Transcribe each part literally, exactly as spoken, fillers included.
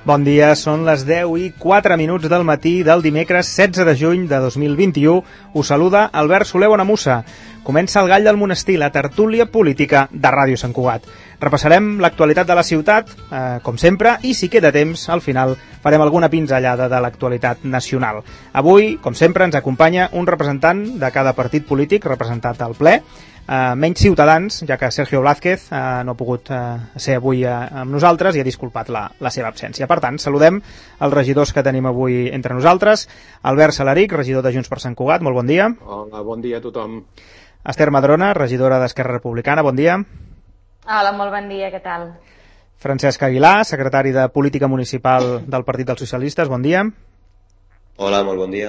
Bon dia, són les deu i quatre minuts del matí del dimecres setze de juny de dos mil vint-i-u. Us saluda Albert Soler Bonamussa. Comença el Gall del Monestir, la tertúlia política de Ràdio Sant Cugat. Repassarem l'actualitat de la ciutat, eh, com sempre, i si queda temps, al final farem alguna pinzellada de l'actualitat nacional. Avui, com sempre, ens acompanya un representant de cada partit polític representat al ple, Uh, menys Ciutadans, ja que Sergio Blázquez uh, no ha pogut uh, ser avui uh, amb nosaltres i ha disculpat la, la seva absència. Per tant, saludem els regidors que tenim avui entre nosaltres. Albert Salaric, regidor de Junts per Sant Cugat, molt bon dia. Hola, bon dia a tothom. Esther Madrona, regidora d'Esquerra Republicana, bon dia. Hola, molt bon dia, què tal? Francesc Aguilar, secretari de Política Municipal del Partit dels Socialistes, bon dia. Hola, molt bon dia.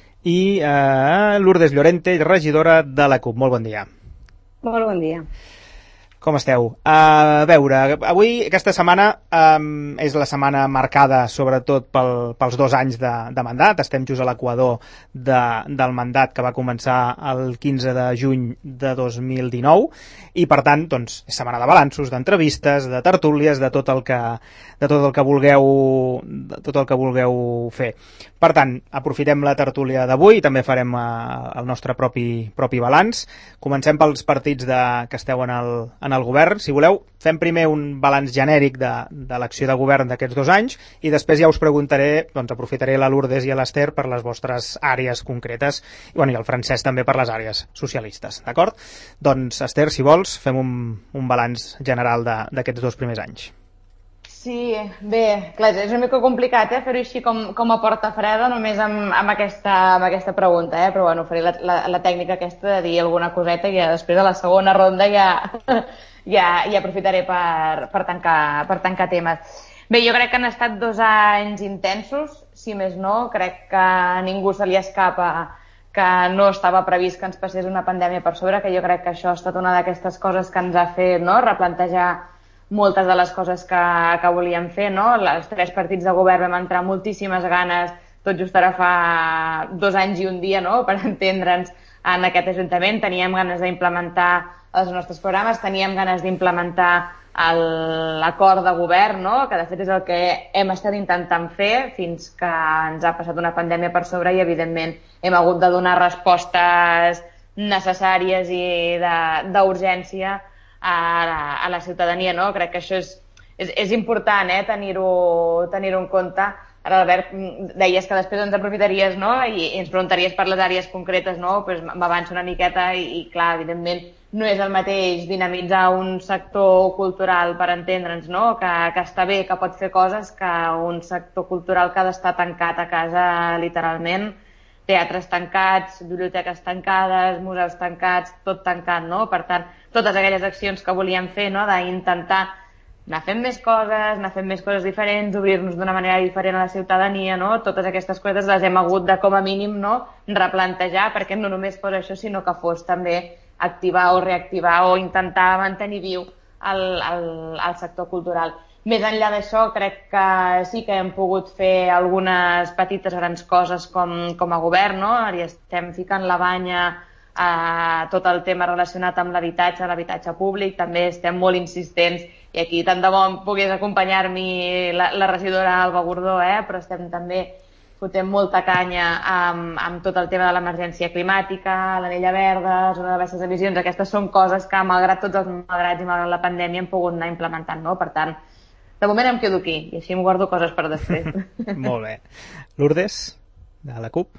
I uh, Lourdes Llorente, regidora de la CUP, molt bon dia. Molt bon dia. Com esteu? A veure, avui, aquesta setmana, um, és la setmana marcada sobretot pel, pels dos anys de, de mandat. Estem just a l'equador de, del mandat que va començar el quinze de juny de dos mil dinou i, per tant, doncs, és setmana de balanços, d'entrevistes, de tertúlies, de tot el que, de tot el que vulgueu, de tot el que vulgueu fer. Per tant, aprofitem la tertúlia d'avui i també farem uh, el nostre propi, propi balanç. Comencem pels partits de, que esteu en el, en el govern. Si voleu, fem primer un balanç genèric de, de l'acció de govern d'aquests dos anys i després ja us preguntaré, doncs aprofitaré la Lourdes i l'Esther per les vostres àrees concretes i, bueno, i el Francesc també per les àrees socialistes, d'acord? Doncs, Esther, si vols, fem un, un balanç general d'aquests dos primers anys. Sí, bé, clar, és una mica complicat eh, fer-ho així com, com a porta freda només amb, amb, aquesta, amb aquesta pregunta, eh? Però bueno, faré la, la, la tècnica aquesta de dir alguna coseta i ja després a la segona ronda ja, ja, ja aprofitaré per, per, tancar, per tancar temes. Bé, jo crec que han estat dos anys intensos, si més no, crec que a ningú se li escapa que no estava previst que ens passés una pandèmia per sobre, que jo crec que això ha estat una d'aquestes coses que ens ha fet, no?, replantejar moltes de les coses que, que volíem fer, no? Els tres partits de govern vam entrar moltíssimes ganes, tot just ara fa dos anys i un dia, no?, per entendre'ns, en aquest Ajuntament. Teníem ganes d'implementar els nostres programes, teníem ganes d'implementar l'acord de govern, no?, que de fet és el que hem estat intentant fer fins que ens ha passat una pandèmia per sobre i, evidentment, hem hagut de donar respostes necessàries i d'urgència A la, a la ciutadania, no? Crec que això és, és, és important, eh? tenir-ho tenir en compte. Ara, Albert, deies que després ens aprofitaries, no?, i, i ens preguntaries per les àrees concretes, no? Pues m'avanço una miqueta i, i, clar, evidentment, no és el mateix dinamitzar un sector cultural, per entendre'ns, no?, que, que està bé, que pot fer coses, que un sector cultural que ha d'estar tancat a casa, literalment, teatres tancats, biblioteques tancades, museus tancats, tot tancat, no? Per tant, totes aquelles accions que volíem fer, no?, d'intentar anar fent més coses, anar fent més coses diferents, obrir-nos d'una manera diferent a la ciutadania, no? Totes aquestes coses les hem hagut de, com a mínim, no?, replantejar, perquè no només fos això, sinó que fos també activar o reactivar o intentar mantenir viu el, el, el sector cultural. Més enllà d'això, crec que sí que hem pogut fer algunes petites grans coses com, com a govern, no? Ara estem ficant la banya a tot el tema relacionat amb l'habitatge, l'habitatge públic, també estem molt insistents, i aquí tant de bo pogués acompanyar-m'hi la, la regidora Alba Gordó, eh? Però estem també fotent molta canya amb, amb tot el tema de l'emergència climàtica, l'anella verda, zona de baixes emissions. Aquestes són coses que, malgrat tots els malgrats i malgrat la pandèmia, hem pogut anar implementant, no? Per tant, de moment em quedo aquí i així em guardo coses per després. Molt bé. Lourdes, de la CUP.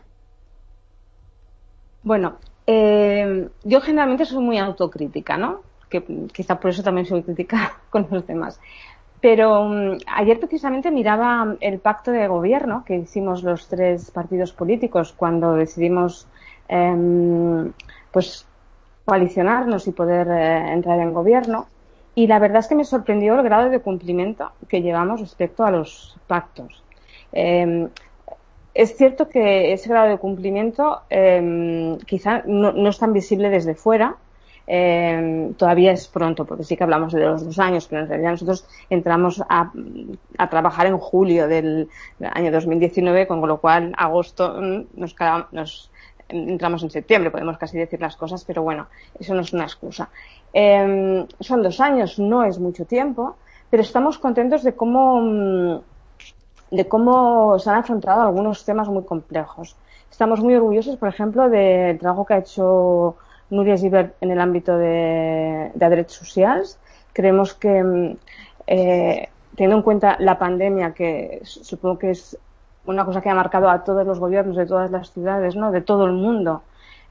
Bueno, eh, yo generalmente soy muy autocrítica, ¿no? Que quizá por eso también soy crítica con los demás. Pero um, ayer precisamente miraba el pacto de gobierno que hicimos los tres partidos políticos cuando decidimos eh, pues coalicionarnos y poder eh, entrar en gobierno. Y la verdad es que me sorprendió el grado de cumplimiento que llevamos respecto a los pactos. Eh, es cierto que ese grado de cumplimiento eh, quizá no, no es tan visible desde fuera. Eh, todavía es pronto, porque sí que hablamos de los dos años, pero en realidad nosotros entramos a, a trabajar en julio del, del año dos mil diecinueve, con lo cual agosto nos, nos entramos en septiembre, podemos casi decir las cosas, pero bueno, eso no es una excusa. Eh, son dos años, no es mucho tiempo, pero estamos contentos de cómo de cómo se han afrontado algunos temas muy complejos. Estamos muy orgullosos, por ejemplo, del trabajo que ha hecho Núria Gibert en el ámbito de, de drets socials. Creemos que, eh, teniendo en cuenta la pandemia, que supongo que es una cosa que ha marcado a todos los gobiernos de todas las ciudades, ¿no?, de todo el mundo,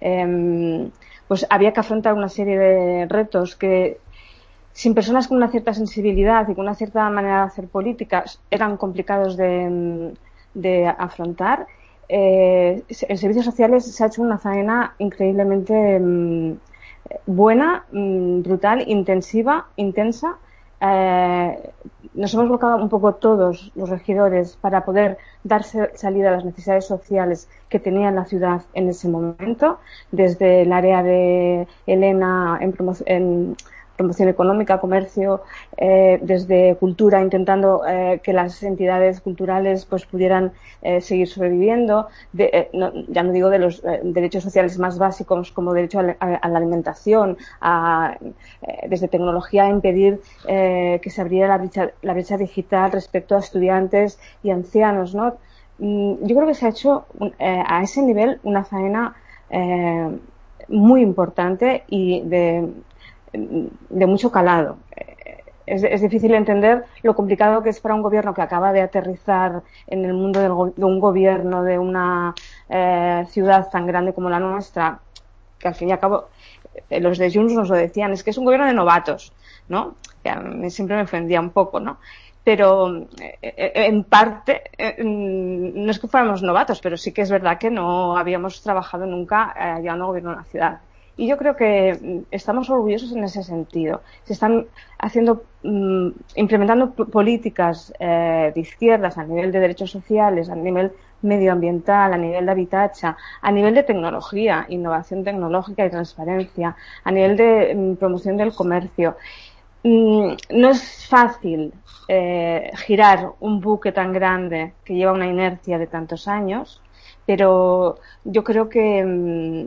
eh, pues había que afrontar una serie de retos que, sin personas con una cierta sensibilidad y con una cierta manera de hacer políticas, eran complicados de, de afrontar. Eh, en servicios sociales se ha hecho una faena increíblemente mmm, buena, mmm, brutal, intensiva, intensa. Eh, nos hemos volcado un poco todos los regidores para poder dar salida a las necesidades sociales que tenía la ciudad en ese momento, desde el área de Elena en, en promoción económica, comercio, eh, desde cultura, intentando eh, que las entidades culturales pues pudieran eh, seguir sobreviviendo, de, eh, no, ya no digo de los eh, derechos sociales más básicos como derecho a, a, a la alimentación, a, eh, desde tecnología a impedir eh, que se abriera la brecha, la brecha digital respecto a estudiantes y ancianos, ¿no? Yo creo que se ha hecho eh, a ese nivel una faena eh, muy importante y de de mucho calado. Es, es difícil entender lo complicado que es para un gobierno que acaba de aterrizar en el mundo del, de un gobierno de una eh, ciudad tan grande como la nuestra, que al fin y al cabo eh, los de Junts nos lo decían, es que es un gobierno de novatos, ¿no? Que a mí siempre me ofendía un poco, ¿no? Pero eh, en parte eh, no es que fuéramos novatos, pero sí que es verdad que no habíamos trabajado nunca eh, llevando gobierno a una ciudad. Y yo creo que estamos orgullosos en ese sentido. Se están haciendo, mmm, implementando políticas eh, de izquierdas a nivel de derechos sociales, a nivel medioambiental, a nivel de habitatge, a nivel de tecnología, innovación tecnológica y transparencia, a nivel de mmm, promoción del comercio. Mm, no es fácil eh, girar un buque tan grande que lleva una inercia de tantos años, pero yo creo que mmm,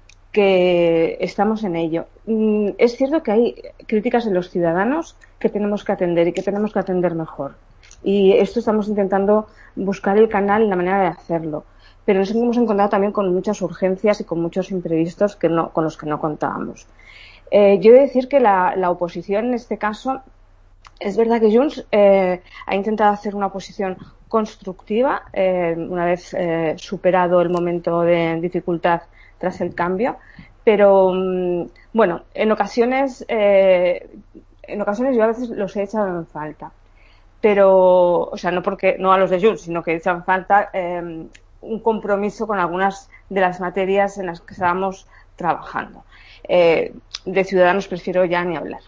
que estamos en ello. Es cierto que hay críticas de los ciudadanos que tenemos que atender y que tenemos que atender mejor. Y esto estamos intentando buscar el canal y la manera de hacerlo. Pero nos hemos encontrado también con muchas urgencias y con muchos imprevistos que no, con los que no contábamos. Eh, yo he de decir que la, la oposición en este caso, es verdad que Junts eh, ha intentado hacer una oposición constructiva eh, una vez eh, superado el momento de dificultad tras el cambio, pero bueno, en ocasiones eh, en ocasiones yo a veces los he echado en falta, pero, o sea, no porque no a los de Junts, sino que he echado en falta eh, un compromiso con algunas de las materias en las que estábamos trabajando. Eh, de Ciudadanos prefiero ja ni hablar.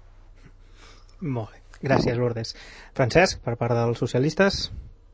Molt bé, gràcies Lourdes. Francesc, per part dels socialistes.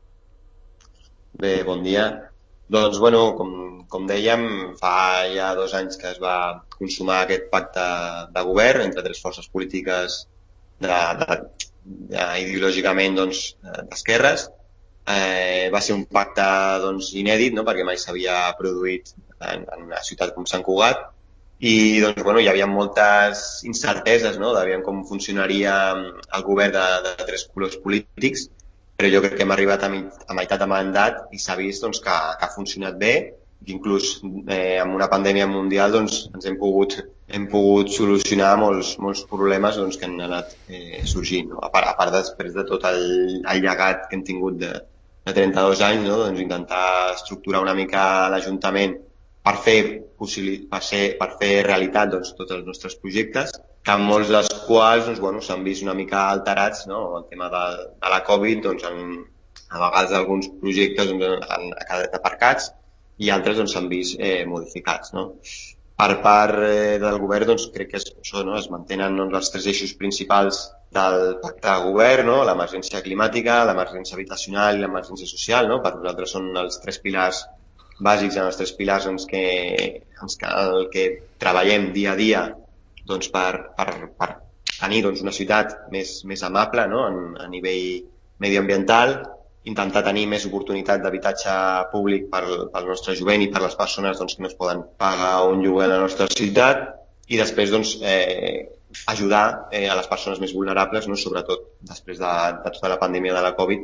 Bé, bon dia. Doncs, bueno, com, com dèiem, fa ja dos anys que es va consumar aquest pacte de govern entre tres forces polítiques de, de, de, ideològicament doncs, d'esquerres. Eh, va ser un pacte doncs, inèdit, no?, perquè mai s'havia produït en, en una ciutat com Sant Cugat i doncs, bueno, hi havia moltes incerteses, no?, de com funcionaria el govern de, de tres colors polítics, però jo crec que hem arribat a, a meitat de mandat i s'ha vist doncs, que, que ha funcionat bé, i inclús eh, amb una pandèmia mundial doncs, ens hem pogut, hem pogut solucionar molts, molts problemes doncs, que han anat eh, sorgint, no? a, part, a part després de tot el, el llegat que hem tingut de, de trenta-dos anys, no? Doncs intentar estructurar una mica l'Ajuntament per fer, per ser, per fer realitat doncs, tots els nostres projectes, que en molts dels quals doncs, bueno, s'han vist una mica alterats, no? El tema de, de la Covid, doncs, en, a vegades alguns projectes doncs, han quedat aparcats i altres doncs, s'han vist eh, modificats. No? Per part eh, del govern doncs, crec que és, això, no? Es mantenen doncs, els tres eixos principals del pacte de govern, no? L'emergència climàtica, l'emergència habitacional i l'emergència social. No? Per nosaltres són els tres pilars bàsics, els tres pilars en què, en el que treballem dia a dia doncs, per, per, per tenir doncs, una ciutat més, més amable, no? En, a nivell medioambiental, intentar tenir més oportunitat d'habitatge públic per, pel nostre jovent i per les persones doncs, que no es poden pagar un lloguer a la nostra ciutat, i després doncs, eh, ajudar eh, a les persones més vulnerables, no? Sobretot després de, de tota la pandèmia de la Covid,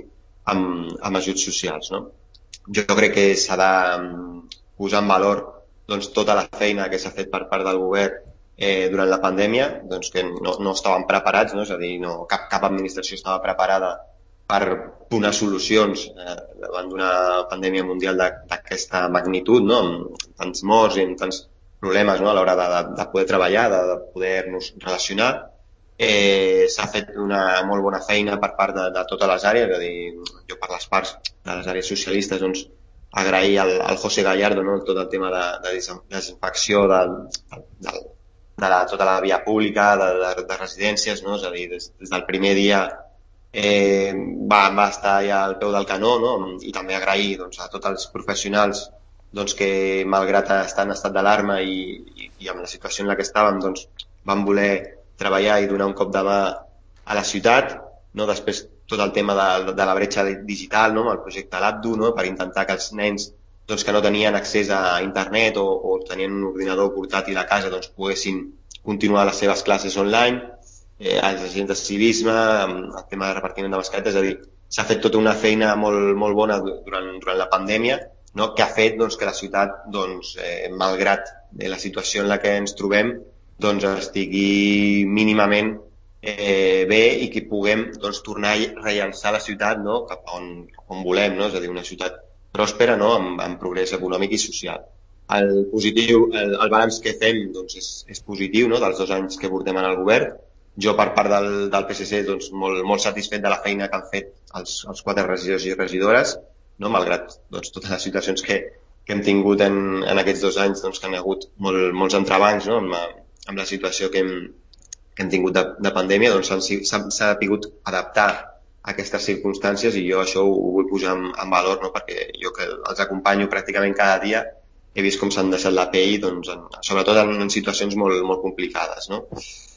amb, amb ajuts socials, no? Jo crec que s'ha de posar en valor doncs, tota la feina que s'ha fet per part del govern eh, durant la pandèmia, doncs, que no, no estaven preparats, no? És a dir, no, cap, cap administració estava preparada per donar solucions eh, davant d'una pandèmia mundial d'aquesta magnitud, no? Amb tants morts i amb tants problemes, no? A l'hora de, de poder treballar, de, de poder-nos relacionar. Eh, S'ha fet una molt bona feina per part de, de totes les àrees, és a dir, jo per les parts de les àrees socialistes, doncs, agrair al, al José Gallardo, no? Tot el tema de, de desinfecció de, de, de, de la, tota la via pública, de, de, de residències, no? És a dir, des, des del primer dia Eh, va, va estar ja al peu del canó, no? I també agrair doncs, a tots els professionals doncs, que malgrat estar en estat d'alarma i, i, i amb la situació en la que estàvem doncs, van voler treballar i donar un cop de mà a la ciutat, no? Després tot el tema de, de la bretxa digital, no? Amb el projecte Labdu, no? Per intentar que els nens doncs, que no tenien accés a internet o, o tenien un ordinador portàtil a casa doncs, poguessin continuar les seves classes online. Eh, els agents de civisme, el tema de repartiment de mascaretes, és a dir, s'ha fet tota una feina molt, molt bona durant, durant la pandèmia, no? Que ha fet doncs, que la ciutat, doncs, eh, malgrat la situació en la que ens trobem, doncs, estigui mínimament eh, bé i que puguem doncs, tornar a rellançar la ciutat, no? Cap on, on volem, no? És a dir, una ciutat pròspera, no? amb, amb progrés econòmic i social. El positiu, el, el balanç que fem doncs, és, és positiu, no? Dels dos anys que portem en el govern. Jo, per part del, del P S C, doncs, molt, molt satisfet de la feina que han fet els, els quatre regidors i regidores, no? Malgrat doncs, totes les situacions que, que hem tingut en, en aquests dos anys, doncs, que han hagut molt, molts entrebancs, no? amb, amb la situació que hem, que hem tingut de, de pandèmia, doncs s'ha sapigut adaptar a aquestes circumstàncies i jo això ho, ho vull posar en, en valor, no? Perquè jo que els acompanyo pràcticament cada dia he vist com s'han deixat la pell, doncs, en, sobretot en, en situacions molt, molt complicades, no?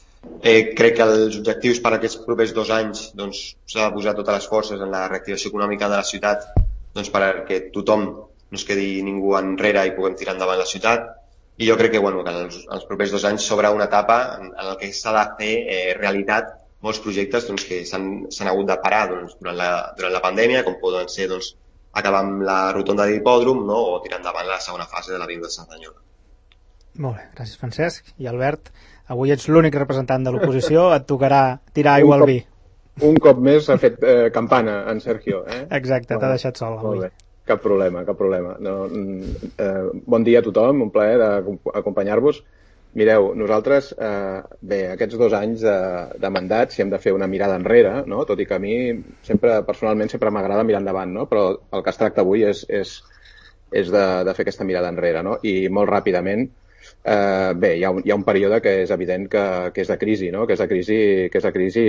Eh, crec que els objectius per a aquests propers dos anys doncs, s'ha de posar totes les forces en la reactivació econòmica de la ciutat doncs, perquè tothom no es quedi ningú enrere i puguem tirar endavant la ciutat i jo crec que, bueno, que en els, els propers dos anys s'obre una etapa en, en què s'ha de fer eh, realitat molts projectes doncs, que s'han hagut de parar doncs, durant, la, durant la pandèmia, com poden ser doncs, acabar amb la rotonda de l'hipòdrom, no? O tirar endavant la segona fase de l'avinguda de Cerdanyola. Molt bé, gràcies Francesc. I Albert, avui ets l'únic representant de l'oposició, et tocarà tirar aigua al vi. Un cop més ha fet eh, campana en Sergio, eh? Exacte, t'ha deixat sol avui. Molt bé. Cap problema, cap problema. No, eh, bon dia a tothom, un plaer d'acompanyar-vos. Mireu, nosaltres, eh, bé, aquests dos anys de, de mandat, si hem de fer una mirada enrere, no? Tot i que a mi, sempre, personalment, sempre m'agrada mirar endavant, no? Però el que es tracta avui és, és, és de, de fer aquesta mirada enrere, no? I molt ràpidament, eh, bé, hi ha, un, hi ha un període que és evident que, que és de crisi, no? Que és de crisi, que és de crisi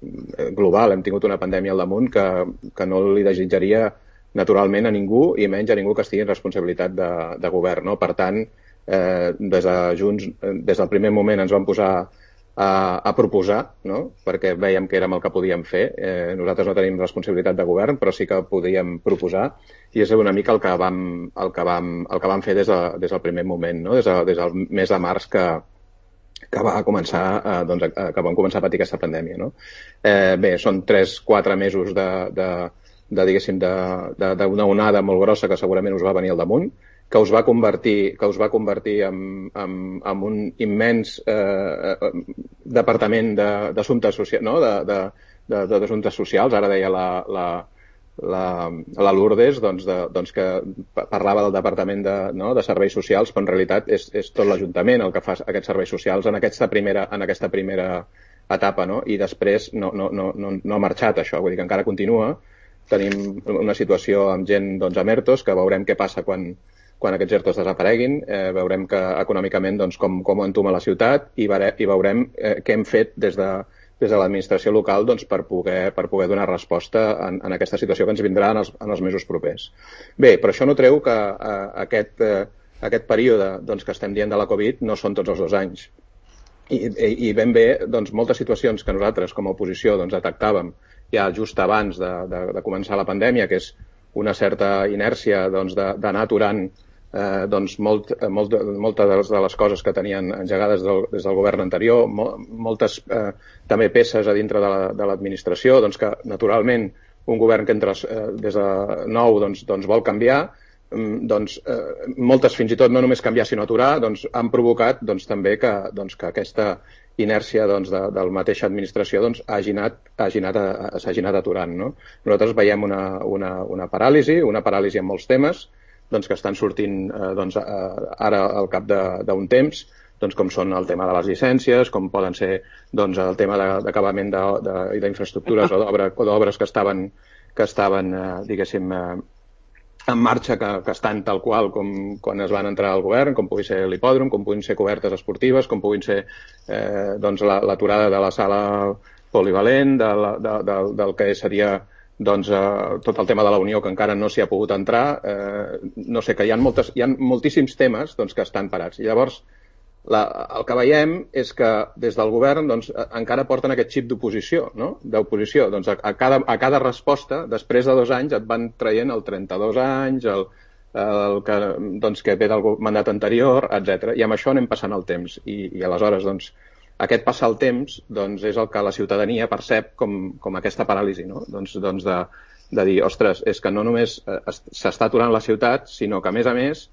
global. Hem tingut una pandèmia al damunt que, que no li desitjaria naturalment a ningú i menys a ningú que estigui en responsabilitat de, de govern, no? Per tant, Eh, des de Junts, des del primer moment ens vam posar a, a proposar, no? Perquè vèiem que érem el que podíem fer. Eh, nosaltres no tenim responsabilitat de govern, però sí que podíem proposar i és una mica el que vam, el que vam, el que vam fer des, de, des del primer moment, no? Des, de, des del mes de març que, que va començar, eh, doncs, que vam començar a patir aquesta pandèmia, no? Eh, bé, són tres, quatre mesos de, de, de diguéssim, d'una onada molt grossa que segurament us va venir al damunt, que us va convertir, que us va convertir en, en, en un immens eh, departament d'assumptes socials, no? de, de, de, de, d'assumptes socials. Ara deia la, la, la, la Lourdes doncs de, doncs que parlava del departament de, no? de serveis socials, però en realitat és, és tot l'Ajuntament el que fa aquests serveis socials en aquesta primera, en aquesta primera etapa, no? I després no, no, no, no, no ha marxat això, vull dir que encara continua. Tenim una situació amb gent doncs, a Mertos, que veurem què passa quan quan aquests ERTOs desapareguin, eh, veurem que econòmicament doncs, com, com entuma la ciutat i, vere, i veurem eh, què hem fet des de, des de l'administració local doncs, per, poder, per poder donar resposta en, en aquesta situació que ens vindrà en els, en els mesos propers. Bé, però això no treu que eh, aquest, eh, aquest període doncs, que estem dient de la Covid no són tots els dos anys. I, i, i ben bé doncs, moltes situacions que nosaltres com a oposició doncs, detectàvem ja just abans de, de, de començar la pandèmia, que és una certa inèrcia doncs, d'anar aturant eh, doncs, molt, molt, moltes de les coses que tenien engegades del, des del govern anterior, mo, moltes eh, també peces a dintre de l'administració, la, doncs, que naturalment un govern que entre, eh, des de nou doncs, doncs vol canviar, doncs eh, moltes fins i tot no només canviar sinó aturar, doncs han provocat doncs, també que, doncs, que aquesta inèrcia doncs, de, de la mateixa administració doncs, hagi anat, hagi anat, a, s'hagi anat aturant. No? Nosaltres veiem una, una, una paràlisi, una paràlisi en molts temes doncs, que estan sortint eh, doncs, ara al cap d'un temps, doncs, com són el tema de les llicències, com poden ser doncs, el tema d'acabament d'infraestructures o d'obres que estaven, que estaven eh, diguéssim, eh, en marxa, que, que estan tal qual com quan es van entrar al govern, com pugui ser l'hipòdrom, com puguin ser cobertes esportives, com puguin ser eh, doncs, l'aturada de la sala polivalent, de la, de, de, del que seria doncs, eh, tot el tema de la Unió, que encara no s'hi ha pogut entrar. Eh, no sé, que hi ha, moltes, hi ha moltíssims temes doncs, que estan parats. I llavors, la, el que veiem és que des del govern doncs, encara porten aquest xip d'oposició, no? D'oposició. Doncs a, a, cada, a cada resposta, després de dos anys, et van traient el trenta-dos anys, el, el que, doncs, que ve del mandat anterior, etcètera. I amb això anem passant el temps. I, i aleshores, doncs, aquest passar el temps doncs, és el que la ciutadania percep com, com aquesta paràlisi, no? Doncs, doncs de, de dir, ostres, és que no només s'està aturant la ciutat, sinó que, a més a més,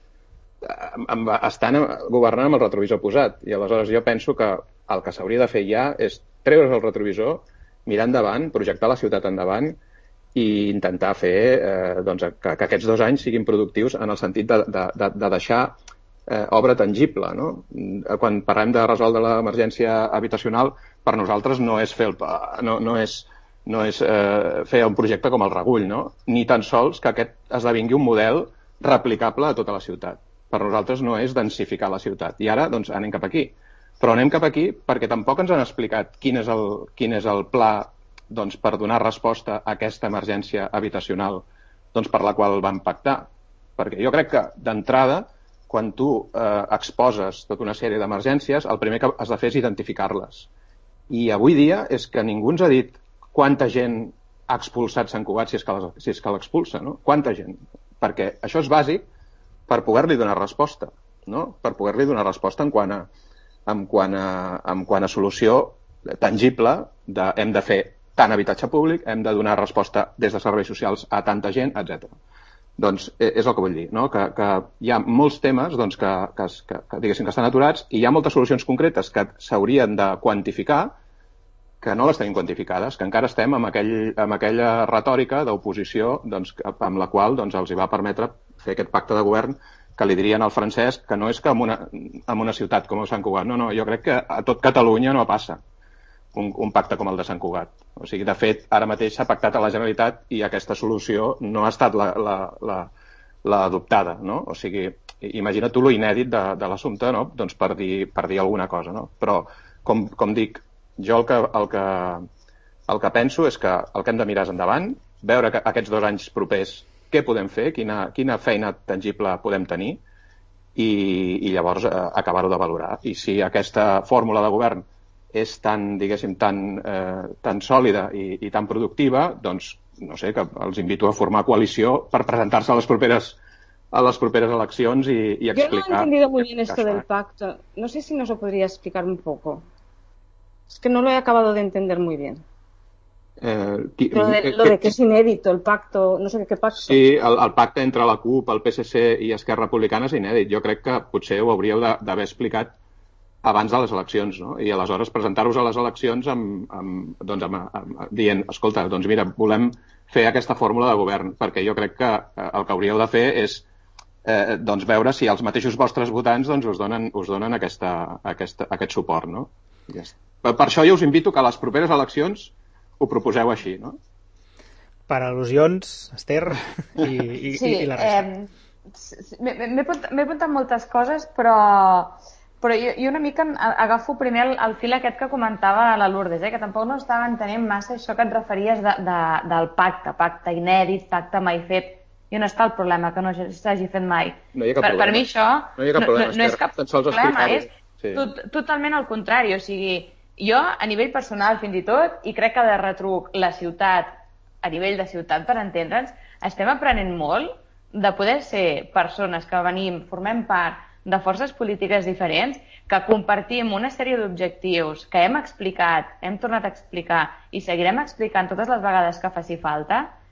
estan governant amb el retrovisor posat. I aleshores jo penso que el que s'hauria de fer ja és treure's el retrovisor, mirar endavant, projectar la ciutat endavant i intentar fer eh, doncs, que, que aquests dos anys siguin productius en el sentit de, de, de, de deixar eh, obra tangible. No? Quan parlem de resoldre l'emergència habitacional, per nosaltres no és fer, el, no, no és, no és eh, fer un projecte com el Regull, no? Ni tan sols que aquest esdevingui un model replicable a tota la ciutat. Per nosaltres no és densificar la ciutat. I ara doncs, anem cap aquí. Però anem cap aquí perquè tampoc ens han explicat quin és el, quin és el pla doncs, per donar resposta a aquesta emergència habitacional doncs, per la qual van pactar. Perquè jo crec que, d'entrada, quan tu eh, exposes tota una sèrie d'emergències, el primer que has de fer és identificar-les. I avui dia és que ningú ens ha dit quanta gent ha expulsat Sant Cugat si és que, si és que l'expulsa. No? Quanta gent? Perquè això és bàsic per poder-li donar resposta, no? Per poder-li donar resposta en quant a, en quant a, en quant a solució tangible de hem de fer tant habitatge públic, hem de donar resposta des de serveis socials a tanta gent, etcètera. Doncs és el que vull dir, no? Que, que hi ha molts temes doncs, que, que, que, que, diguéssim, que estan aturats i hi ha moltes solucions concretes que s'haurien de quantificar que no les tenim quantificades, que encara estem amb, aquell, amb aquella retòrica d'oposició doncs, amb la qual doncs, els hi va permetre fer aquest pacte de govern que li dirien al francès que no és que en una, en una ciutat com Sant Cugat. No, no, jo crec que a tot Catalunya no passa un, un pacte com el de Sant Cugat. O sigui, de fet, ara mateix s'ha pactat a la Generalitat i aquesta solució no ha estat la, la, la, la adoptada, no? O sigui, imagina't tu lo inèdit de, de l'assumpte, no? Doncs per dir, per dir alguna cosa, no? Però, com, com dic, jo el que, el, que, el que penso és que el que hem de mirar és endavant, veure que aquests dos anys propers què podem fer, quina, quina feina tangible podem tenir i, i llavors eh, acabar-ho de valorar. I si aquesta fórmula de govern és tan, diguéssim, tan, eh, tan sòlida i, i tan productiva, doncs, no sé, que els invito a formar coalició per presentar-se a les properes a las properas eleccions y, y explicar... Yo no he entendido muy bien esto del pacto. No sé si nos lo podría explicar un poco. Es que no lo he acabado de entender muy bien. Eh, qui, lo, de, eh, lo de que és inèdit, el pacto, no sé què pacte. Sí, el, el pacte entre la CUP, el P S C i Esquerra Republicana és inèdit. Jo crec que potser ho hauríeu d'haver explicat abans de les eleccions, no? I aleshores presentar-vos a les eleccions amb, amb, doncs amb, amb, dient, escolta, doncs mira, volem fer aquesta fórmula de govern, perquè jo crec que el que hauríeu de fer és eh, doncs veure si els mateixos vostres votants doncs, us donen, us donen aquesta, aquesta, aquest suport, no? Ja està. Per, per això jo us invito que a les properes eleccions ho proposeu així, no? Per al·lusions, Esther, i, i, sí, i la resta. Eh, M'he apuntat moltes coses, però, però jo, jo una mica agafo primer el, el fil aquest que comentava la Lourdes, eh, que tampoc no estava entenent massa això que et referies de, de, del pacte, pacte inèdit, pacte mai fet. I on està el problema, que no s'hagi fet mai? No hi ha cap per, problema. Per mi això no, hi ha cap problema, no, no és cap problema, és sí. tot, totalment al contrari. O sigui, jo, a nivell personal fins i tot, i crec que de retruc la ciutat, a nivell de ciutat, per entendre'ns, estem aprenent molt de poder ser persones que venim, formem part de forces polítiques diferents, que compartim una sèrie d'objectius que hem explicat, hem tornat a explicar i seguirem explicant totes les vegades que faci falta,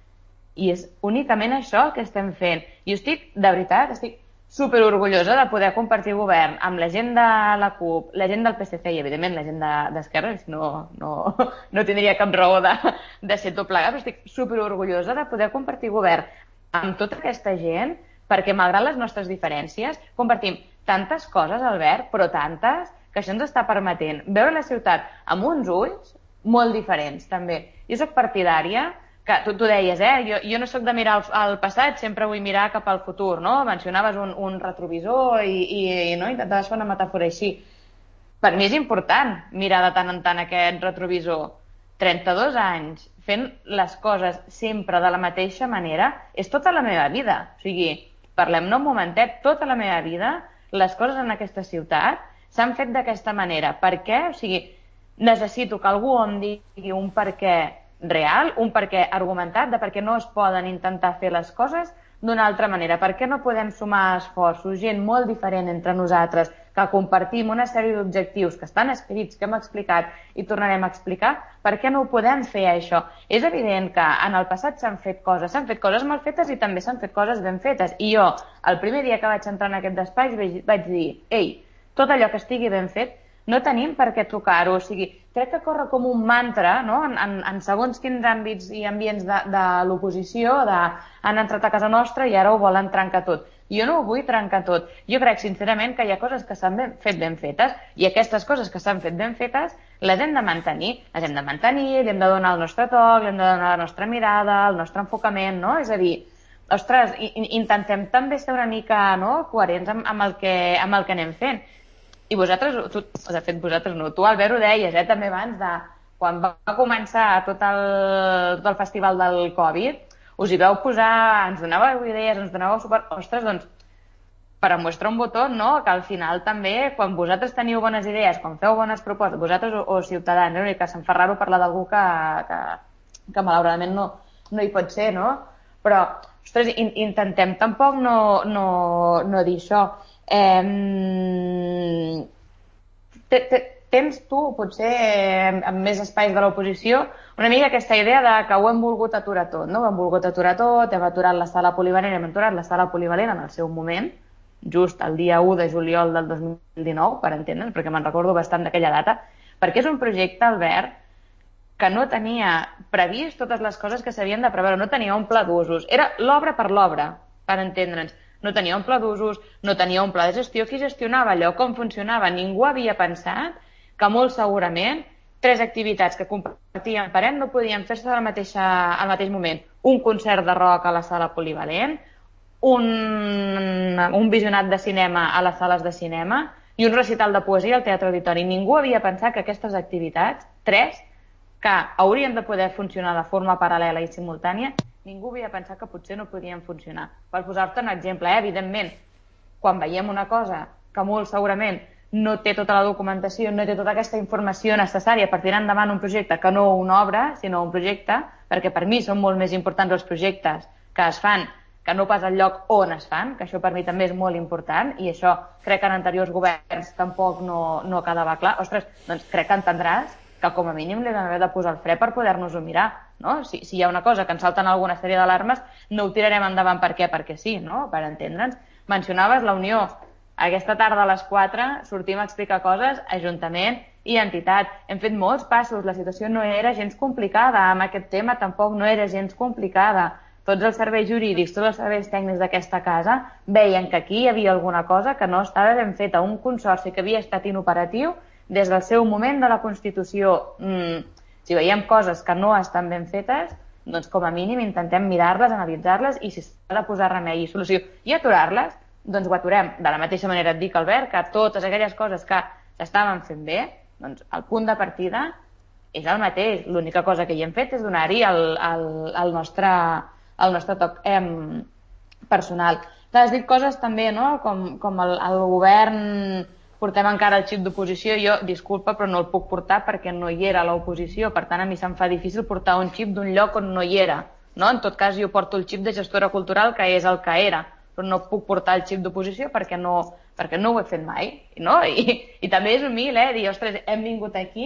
I és únicament això el que estem fent. Jo estic, de veritat, estic super orgullosa de poder compartir govern amb la gent de la CUP, la gent del P S C i, evidentment, la gent d'Esquerra, si no, no, no tindria cap raó de, de ser tot plegat, però estic super orgullosa de poder compartir govern amb tota aquesta gent, perquè malgrat les nostres diferències, compartim tantes coses, Albert, però tantes, que això ens està permetent veure la ciutat amb uns ulls molt diferents, també. Jo soc partidària que tu, tu deies, eh? Jo, jo no sóc de mirar al, al passat, sempre vull mirar cap al futur, no? Mencionaves un, un retrovisor i, i, i no? Intentaves fer una metàfora així. Per mi és important mirar de tant en tant aquest retrovisor. trenta-dos anys fent les coses sempre de la mateixa manera és tota la meva vida. O sigui, parlem-ne un momentet, tota la meva vida les coses en aquesta ciutat s'han fet d'aquesta manera. Per què? O sigui, necessito que algú em digui un per què real, un per què argumentat, de per què no es poden intentar fer les coses d'una altra manera. Per què no podem sumar esforços, gent molt diferent entre nosaltres, que compartim una sèrie d'objectius que estan escrits, que hem explicat i tornarem a explicar, per què no ho podem fer, això? És evident que en el passat s'han fet coses, s'han fet coses mal fetes i també s'han fet coses ben fetes. I jo, el primer dia que vaig entrar en aquest despatx, vaig dir, ei, tot allò que estigui ben fet, no tenim per què tocar-ho. O sigui, crec que corre com un mantra, no? en, en, en segons quins àmbits i ambients de, de l'oposició, de han entrat a casa nostra i ara ho volen trencar tot. Jo no ho vull trencar tot. Jo crec, sincerament, que hi ha coses que s'han fet ben fetes i aquestes coses que s'han fet ben fetes les hem de mantenir. Les hem de mantenir, li hem de donar el nostre toc, li hem de donar la nostra mirada, el nostre enfocament, no? És a dir, ostres, intentem també ser una mica, no?, coherents amb, amb, el que, amb el que anem fent. I vosaltres, tu, de fet vosaltres no, tu Albert ho deies, eh, també abans de quan va començar tot el, tot el festival del Covid, us hi vau posar, ens donàveu idees, ens donàveu suport, ostres, doncs, per mostrar un botó, no?, que al final també, quan vosaltres teniu bones idees, quan feu bones propostes, vosaltres o, o ciutadans, eh, que se'm fa raro parlar d'algú que, que, que malauradament no, no hi pot ser, no? Però, ostres, in, intentem tampoc no, no, no dir això. Eh, tens tu, potser amb més espais de l'oposició, una mica aquesta idea de que ho hem volgut aturar tot, no? Ho hem volgut aturar tot, hem aturat la sala polivalent, hem aturat la sala polivalent en el seu moment, just el dia u de juliol del dos mil dinou, per entendre'ns, perquè me'n recordo bastant d'aquella data, perquè és un projecte, Albert, que no tenia previst totes les coses que s'havien de preveure, no tenia un pla d'usos, era l'obra per l'obra, per entendre'ns. No tenia un pla d'usos, no tenia un pla de gestió. Qui gestionava allò? Com funcionava? Ningú havia pensat que molt segurament tres activitats que compartien parent no podien fer-se al mateix, al mateix moment. Un concert de rock a la sala polivalent, un, un visionat de cinema a les sales de cinema i un recital de poesia al Teatre Auditori. Ningú havia pensat que aquestes activitats, tres, que haurien de poder funcionar de forma paral·lela i simultània, ningú havia pensat que potser no podien funcionar. Per posar-te un exemple, eh? Evidentment, quan veiem una cosa que molt segurament no té tota la documentació, no té tota aquesta informació necessària per tirar endavant un projecte que no una obra, sinó un projecte, perquè per mi són molt més importants els projectes que es fan que no pas al lloc on es fan, que això per mi també és molt important, i això crec que en anteriors governs tampoc no, no quedava clar. Ostres, doncs crec que entendràs que com a mínim li vam haver de posar el fre per poder-nos-ho mirar, no? Si, si hi ha una cosa que ens salten alguna sèrie d'alarmes, no ho tirarem endavant per què? Perquè sí, no? Per entendre'ns. Mencionaves la Unió. Aquesta tarda a les quatre sortim a explicar coses, Ajuntament i entitat. Hem fet molts passos, la situació no era gens complicada, amb aquest tema tampoc no era gens complicada. Tots els serveis jurídics, tots els serveis tècnics d'aquesta casa veien que aquí hi havia alguna cosa que no estava ben feta, un consorci que havia estat inoperatiu des del seu moment de la Constitució. Mm, si veiem coses que no estan ben fetes, doncs com a mínim intentem mirar-les, analitzar-les i si s'ha de posar remei i solució i aturar-les, doncs ho aturem. De la mateixa manera et dic, Albert, que totes aquelles coses que s'estaven fent bé, doncs el punt de partida és el mateix. L'única cosa que hi hem fet és donar-hi el, el, el, nostre, el nostre toc eh, personal. Has dit coses també, no?, com, com el, el govern portem encara el xip d'oposició. Jo, disculpa, però no el puc portar perquè no hi era l'oposició. Per tant, a mi se'm fa difícil portar un xip d'un lloc on no hi era. No? En tot cas, jo porto el xip de gestora cultural, que és el que era, però no puc portar el xip d'oposició perquè no, perquè no ho he fet mai. No? I, i també és humil, eh? Dir, ostres, hem vingut aquí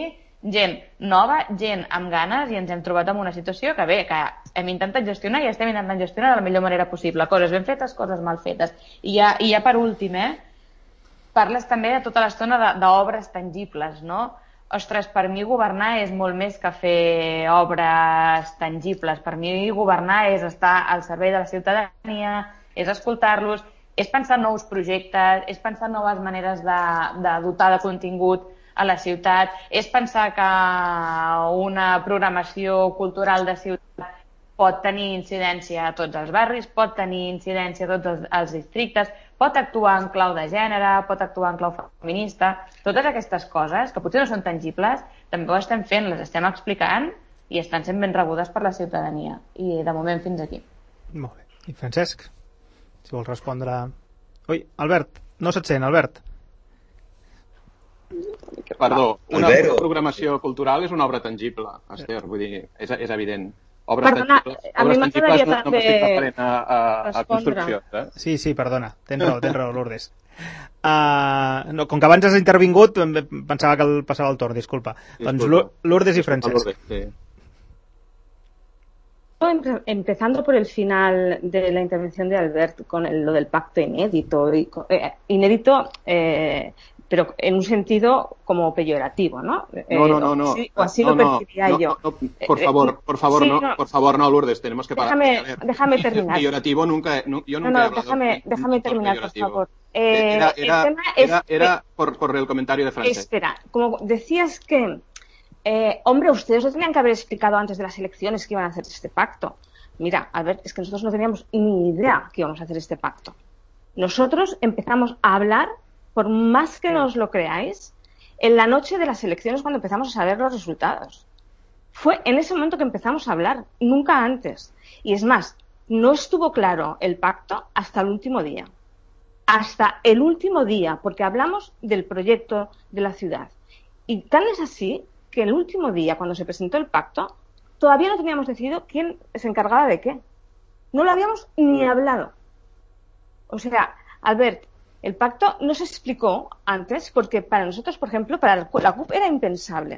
gent nova, gent amb ganes, i ens hem trobat en una situació que bé, que hem intentat gestionar i estem intentant gestionar de la millor manera possible, coses ben fetes, coses mal fetes. I ja, i ja per últim, eh, parles també de tota l'estona d'obres tangibles, no? Ostres, per mi governar és molt més que fer obres tangibles. Per mi governar és estar al servei de la ciutadania, és escoltar-los, és pensar en nous projectes, és pensar en noves maneres de, de dotar de contingut a la ciutat, és pensar que una programació cultural de ciutat pot tenir incidència a tots els barris, pot tenir incidència a tots els, els districtes, pot actuar en clau de gènere, pot actuar en clau feminista. Totes aquestes coses, que potser no són tangibles, també ho estem fent, les estem explicant i estan sent ben rebudes per la ciutadania. I de moment fins aquí. Molt bé. I Francesc, si vols respondre... Ui, Albert, no se't sent, Albert. Perdó, una Albert. programació cultural és una obra tangible, Esther, vull dir, és, és evident. Obres Perdona, tangibles, a mi obres m'agradaria tangibles no, no m'estic també referint a, a, a respondre. construccions, eh? Sí, sí, perdona, tens raó, tens raó, Lourdes. Uh, no, com que abans has intervingut, em pensava que el passava el torn, disculpa. Disculpa. Doncs Lu- Lourdes i Disculpa, Francesc. Lourdes, sí. Empezando por el final de la intervención de Albert con el- lo del pacto inédito, y, co- eh, inédito, eh, pero en un sentido como peyorativo, ¿no? Eh, No, no, no, no. O así, o así No, lo no, percibía no, yo. no, no, por Eh, favor, eh, por favor, sí, no, no. por favor, no, Lourdes, tenemos que parar. Déjame- A ver, déjame terminar. Peyorativo nunca, nu- yo No, nunca he no, hablado déjame, de- déjame de terminar, por peyorativo. favor. Eh, Era, el era, tema es era, que- era por, por el comentario de Francesc. Espera, como decías que, eh, hombre, ustedes lo tenían que haber explicado antes de las elecciones que iban a hacer este pacto. Mira, Albert, es que nosotros no teníamos ni idea que íbamos a hacer este pacto. Nosotros empezamos a hablar, por más que no os lo creáis, en la noche de las elecciones cuando empezamos a saber los resultados. Fue en ese momento que empezamos a hablar, nunca antes. Y es más, no estuvo claro el pacto hasta el último día. Hasta el último día, porque hablamos del proyecto de la ciudad. Y tan es así que el último día, cuando se presentó el pacto, todavía no teníamos decidido quién se encargaba de qué. No lo habíamos ni hablado. O sea, Albert, el pacto no se explicó antes porque para nosotros, por ejemplo, para la C U P era impensable.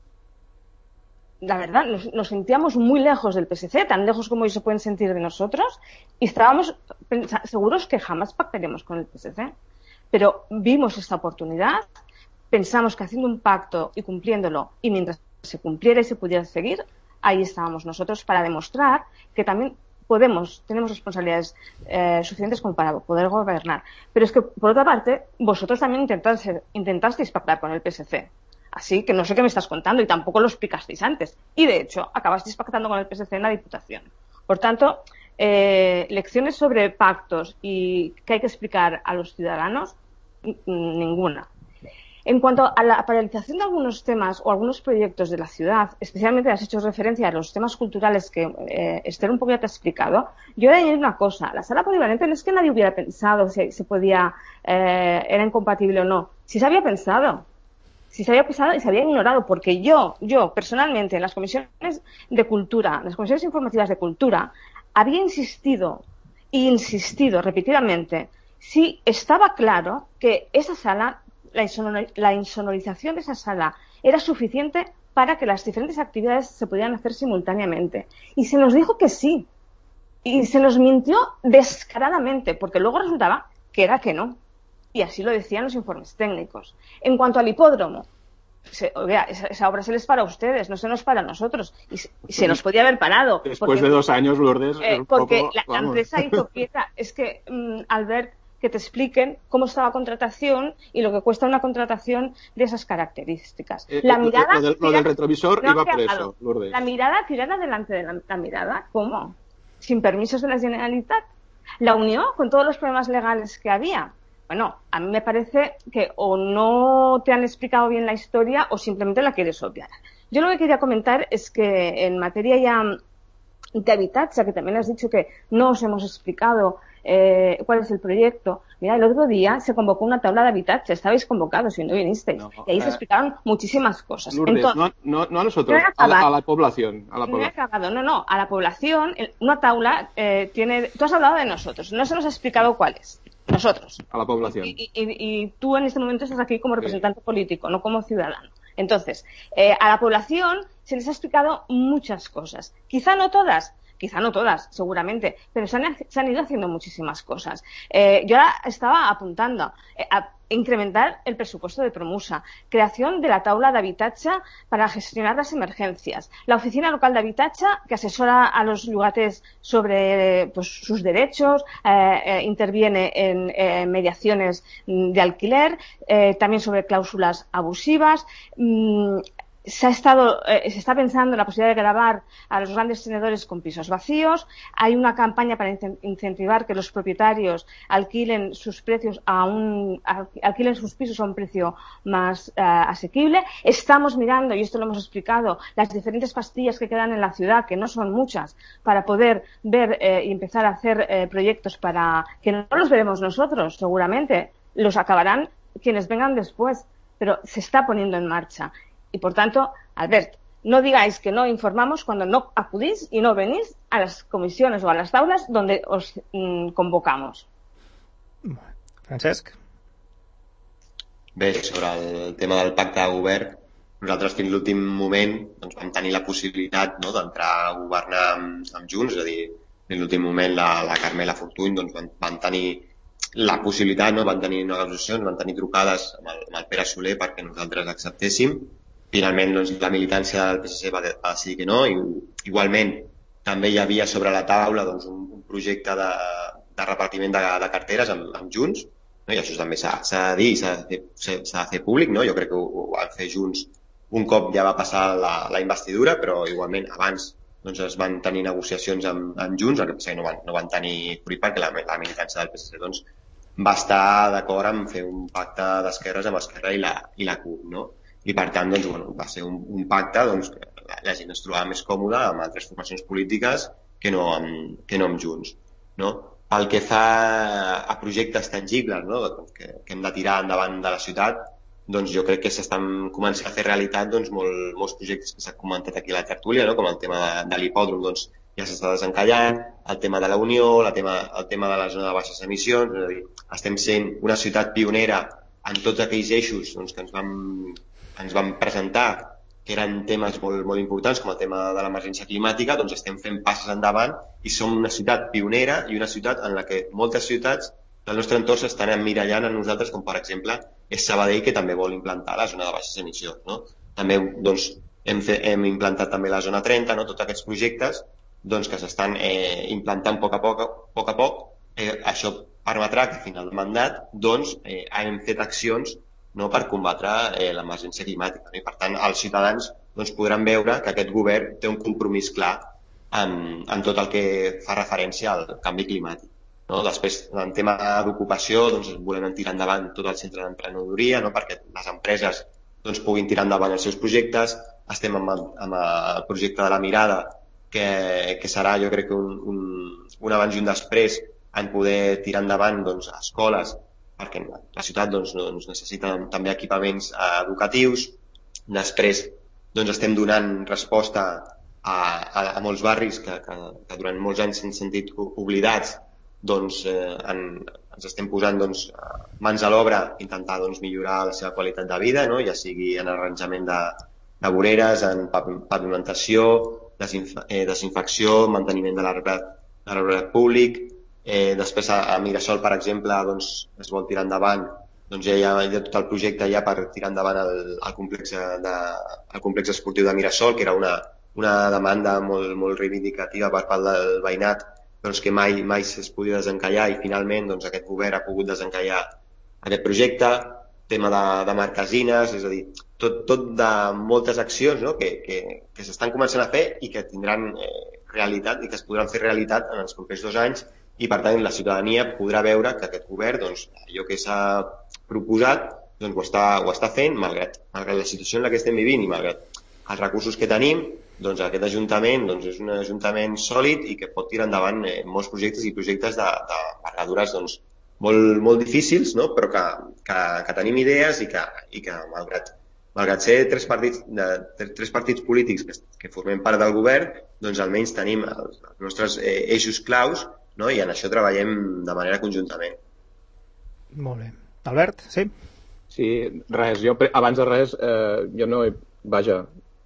La verdad, nos, nos sentíamos muy lejos del P S C, tan lejos como ellos se pueden sentir de nosotros, y estábamos pensa- seguros que jamás pactaríamos con el P S C. Pero vimos esta oportunidad, pensamos que haciendo un pacto y cumpliéndolo, y mientras se cumpliera y se pudiera seguir, ahí estábamos nosotros para demostrar que también podemos, tenemos responsabilidades eh, suficientes como para poder gobernar. Pero es que, por otra parte, vosotros también intentaste, intentasteis pactar con el P S C. Así que no sé qué me estás contando y tampoco lo explicasteis antes. Y, de hecho, acabasteis pactando con el P S C en la Diputación. Por tanto, eh, lecciones sobre pactos y que hay que explicar a los ciudadanos, n- ninguna. En cuanto a la paralización de algunos temas o algunos proyectos de la ciudad, especialmente has hecho referencia a los temas culturales que eh, Esther un poco ya te ha explicado, yo voy a añadir una cosa. La sala polivalente no es que nadie hubiera pensado si se podía, eh, era incompatible o no. Si se había pensado. Si se había pensado y se había ignorado, porque yo, yo personalmente, en las comisiones de cultura, en las comisiones informativas de cultura, había insistido e insistido repetidamente si estaba claro que esa sala, la, insonor- la insonorización de esa sala era suficiente para que las diferentes actividades se pudieran hacer simultáneamente. Y se nos dijo que sí. Y se nos mintió descaradamente, porque luego resultaba que era que no. Y así lo decían los informes técnicos. En cuanto al hipódromo, se, oiga, esa, esa obra se les para a ustedes, no se nos para a nosotros. Y se, y se nos podía haber parado. Después porque, de dos años, Lourdes, eh, es un porque poco, la, la vamos. empresa hizo quieta. Es que, mm, Albert, que te expliquen cómo está la contratación y lo que cuesta una contratación de esas características. Eh, La lo- mirada... lo, del, lo del retrovisor no, iba que por ha eso, dado. Lourdes. La mirada tirada delante de la, la mirada, ¿cómo? Sin permisos de la Generalitat. La unió con todos los problemas legales que había. Bueno, a mí me parece que o no te han explicado bien la historia o simplemente la quieres obviar. Yo lo que quería comentar es que en materia ya de habitatge, que también has dicho que no os hemos explicado eh, cuál es el proyecto. Mira, el otro día se convocó una tabla de habitatge, estabais convocados y no vinisteis. No, y ahí eh, se explicaron muchísimas cosas. Lourdes, Entonces, no, no, no a nosotros, no he a la, acabado. a la población. A la no he población. acabado, no, no, a la población, el- una tabla eh, tiene... Tú has hablado de nosotros, no se nos ha explicado cuál es. Nosotros. A la población. Y, y- y tú en este momento estás aquí como representante político, no como ciudadano. Entonces, eh, a la población se les ha explicado muchas cosas. Quizá no todas, quizá no todas, seguramente, pero se han, se han ido haciendo muchísimas cosas. Eh, yo ahora estaba apuntando eh, a incrementar el presupuesto de Promusa, creación de la taula d'habitatge para gestionar las emergencias, la oficina local d'habitatge que asesora a los lugates sobre pues, sus derechos, eh, eh, interviene en eh, mediaciones de alquiler, eh, también sobre cláusulas abusivas. Mmm, Se ha estado, eh, se está pensando en la posibilidad de gravar a los grandes tenedores con pisos vacíos. Hay una campaña para incentivar que los propietarios alquilen sus precios a un, alquilen sus pisos a un precio más eh, asequible. Estamos mirando, y esto lo hemos explicado, las diferentes pastillas que quedan en la ciudad, que no son muchas, para poder ver eh, y empezar a hacer eh, proyectos para que no los veremos nosotros, seguramente, los acabarán quienes vengan después, pero se está poniendo en marcha. Y, por tanto, Albert, no digáis que no informamos cuando no acudís y no venís a las comisiones o a las taules donde os mm, convocamos. Francesc? Bé, sobre el tema del pacte de govern, nosaltres fins l'últim moment doncs, vam tenir la possibilitat, no, d'entrar a governar amb, amb Junts, és a dir, en l'últim moment la, la Carmela Fortuny doncs, van, van tenir la possibilitat, no, van tenir negociacions, van tenir trucades amb el, amb el Pere Soler perquè nosaltres acceptéssim. Finalment, doncs, la militància del P S C va, de, va decidir que no, i igualment també hi havia sobre la taula doncs, un, un projecte de, de repartiment de, de carteres amb, amb Junts, no? I això també s'ha de dir i s'ha de, de fer públic, no? Jo crec que ho, ho van fer Junts un cop ja va passar la, la investidura, però igualment abans doncs, es van tenir negociacions amb, amb Junts, el que passa que no van, no van tenir fruit perquè la, la militància del P S C doncs, va estar d'acord en fer un pacte d'esquerres amb Esquerra i la, i la CUP, no? I per tant doncs, bueno, va ser un, un pacte doncs, que la, la gent es trobava més còmoda amb altres formacions polítiques que no amb, que no amb Junts. No? Pel que fa a projectes tangibles, no? que, que hem de tirar endavant de la ciutat, doncs jo crec que s'estan començant a fer realitat doncs, molt, molts projectes que s'ha comentat aquí a la tertúlia, no? Com el tema de, de l'hipòdrom doncs, ja s'està desencallant, el tema de la Unió, el tema, el tema de la zona de baixes emissions, és a dir, estem sent una ciutat pionera en tots aquells eixos doncs, que ens vam ens vam presentar, que eren temes molt, molt importants, com el tema de l'emergència climàtica, doncs estem fent passes endavant i som una ciutat pionera i una ciutat en la que moltes ciutats del nostre entorn s'estan emmirallant en nosaltres, com per exemple és Sabadell, que també vol implantar la zona de baixes emissions. No? També doncs, hem, fe, hem implantat també la zona trenta, no? Tots aquests projectes doncs, que s'estan eh, implantant a poc a poc, a poc, a poc. Eh, això permetrà que a final de mandat doncs, eh, hem fet accions no, per combatre eh, l'emergència climàtica. No? I per tant, els ciutadans doncs, podran veure que aquest govern té un compromís clar en, en tot el que fa referència al canvi climàtic. No? Després, en tema d'ocupació, doncs, volem tirar endavant tot el centre d'emprenedoria, no? Perquè les empreses doncs, puguin tirar endavant els seus projectes. Estem amb el, amb el projecte de la Mirada, que, que serà, jo crec, que un, un, un abans i un després en poder tirar endavant doncs, escoles, perquè la ciutat doncs, doncs, necessita també equipaments eh, educatius. Després doncs, estem donant resposta a, a, a molts barris que, que, que durant molts anys s'han sentit oblidats, doncs, eh, en, ens estem posant doncs, mans a l'obra, intentar doncs, millorar la seva qualitat de vida, no? Ja sigui en arranjament de, de voreres, en pavimentació, desinf eh, desinfecció, manteniment de l'arbrat públic. Eh, després a, a Mirasol, per exemple, doncs, es vol tirar endavant, doncs ja hi ha, hi ha tot el projecte ja per tirar endavant el, el, complex, de, el complex esportiu de Mirasol, que era una, una demanda molt, molt reivindicativa per part del veïnat, doncs, que mai, mai es podia desencallar i finalment doncs, aquest govern ha pogut desencallar aquest projecte. Tema de, de marquesines, és a dir, tot, tot de moltes accions, no? que, que, que s'estan començant a fer i que tindran eh, realitat i que es podran fer realitat en els propers dos anys. I per tant la ciutadania podrà veure que aquest govern, doncs, allò que s'ha proposat, doncs, ho, està, ho està fent, malgrat, malgrat la situació en la que estem vivint i malgrat els recursos que tenim, doncs aquest ajuntament doncs, és un ajuntament sòlid i que pot tirar endavant eh, molts projectes i projectes de, de envergadures doncs, molt, molt difícils, no? Però que, que, que tenim idees i que, i que malgrat, malgrat ser tres partits, de, tres partits polítics que, que formem part del govern, doncs almenys tenim els, els nostres eh, eixos claus, no? I en això treballem de manera conjuntament. Molt bé. Albert, sí? Sí, res, jo abans de res, eh, jo no he, vaja,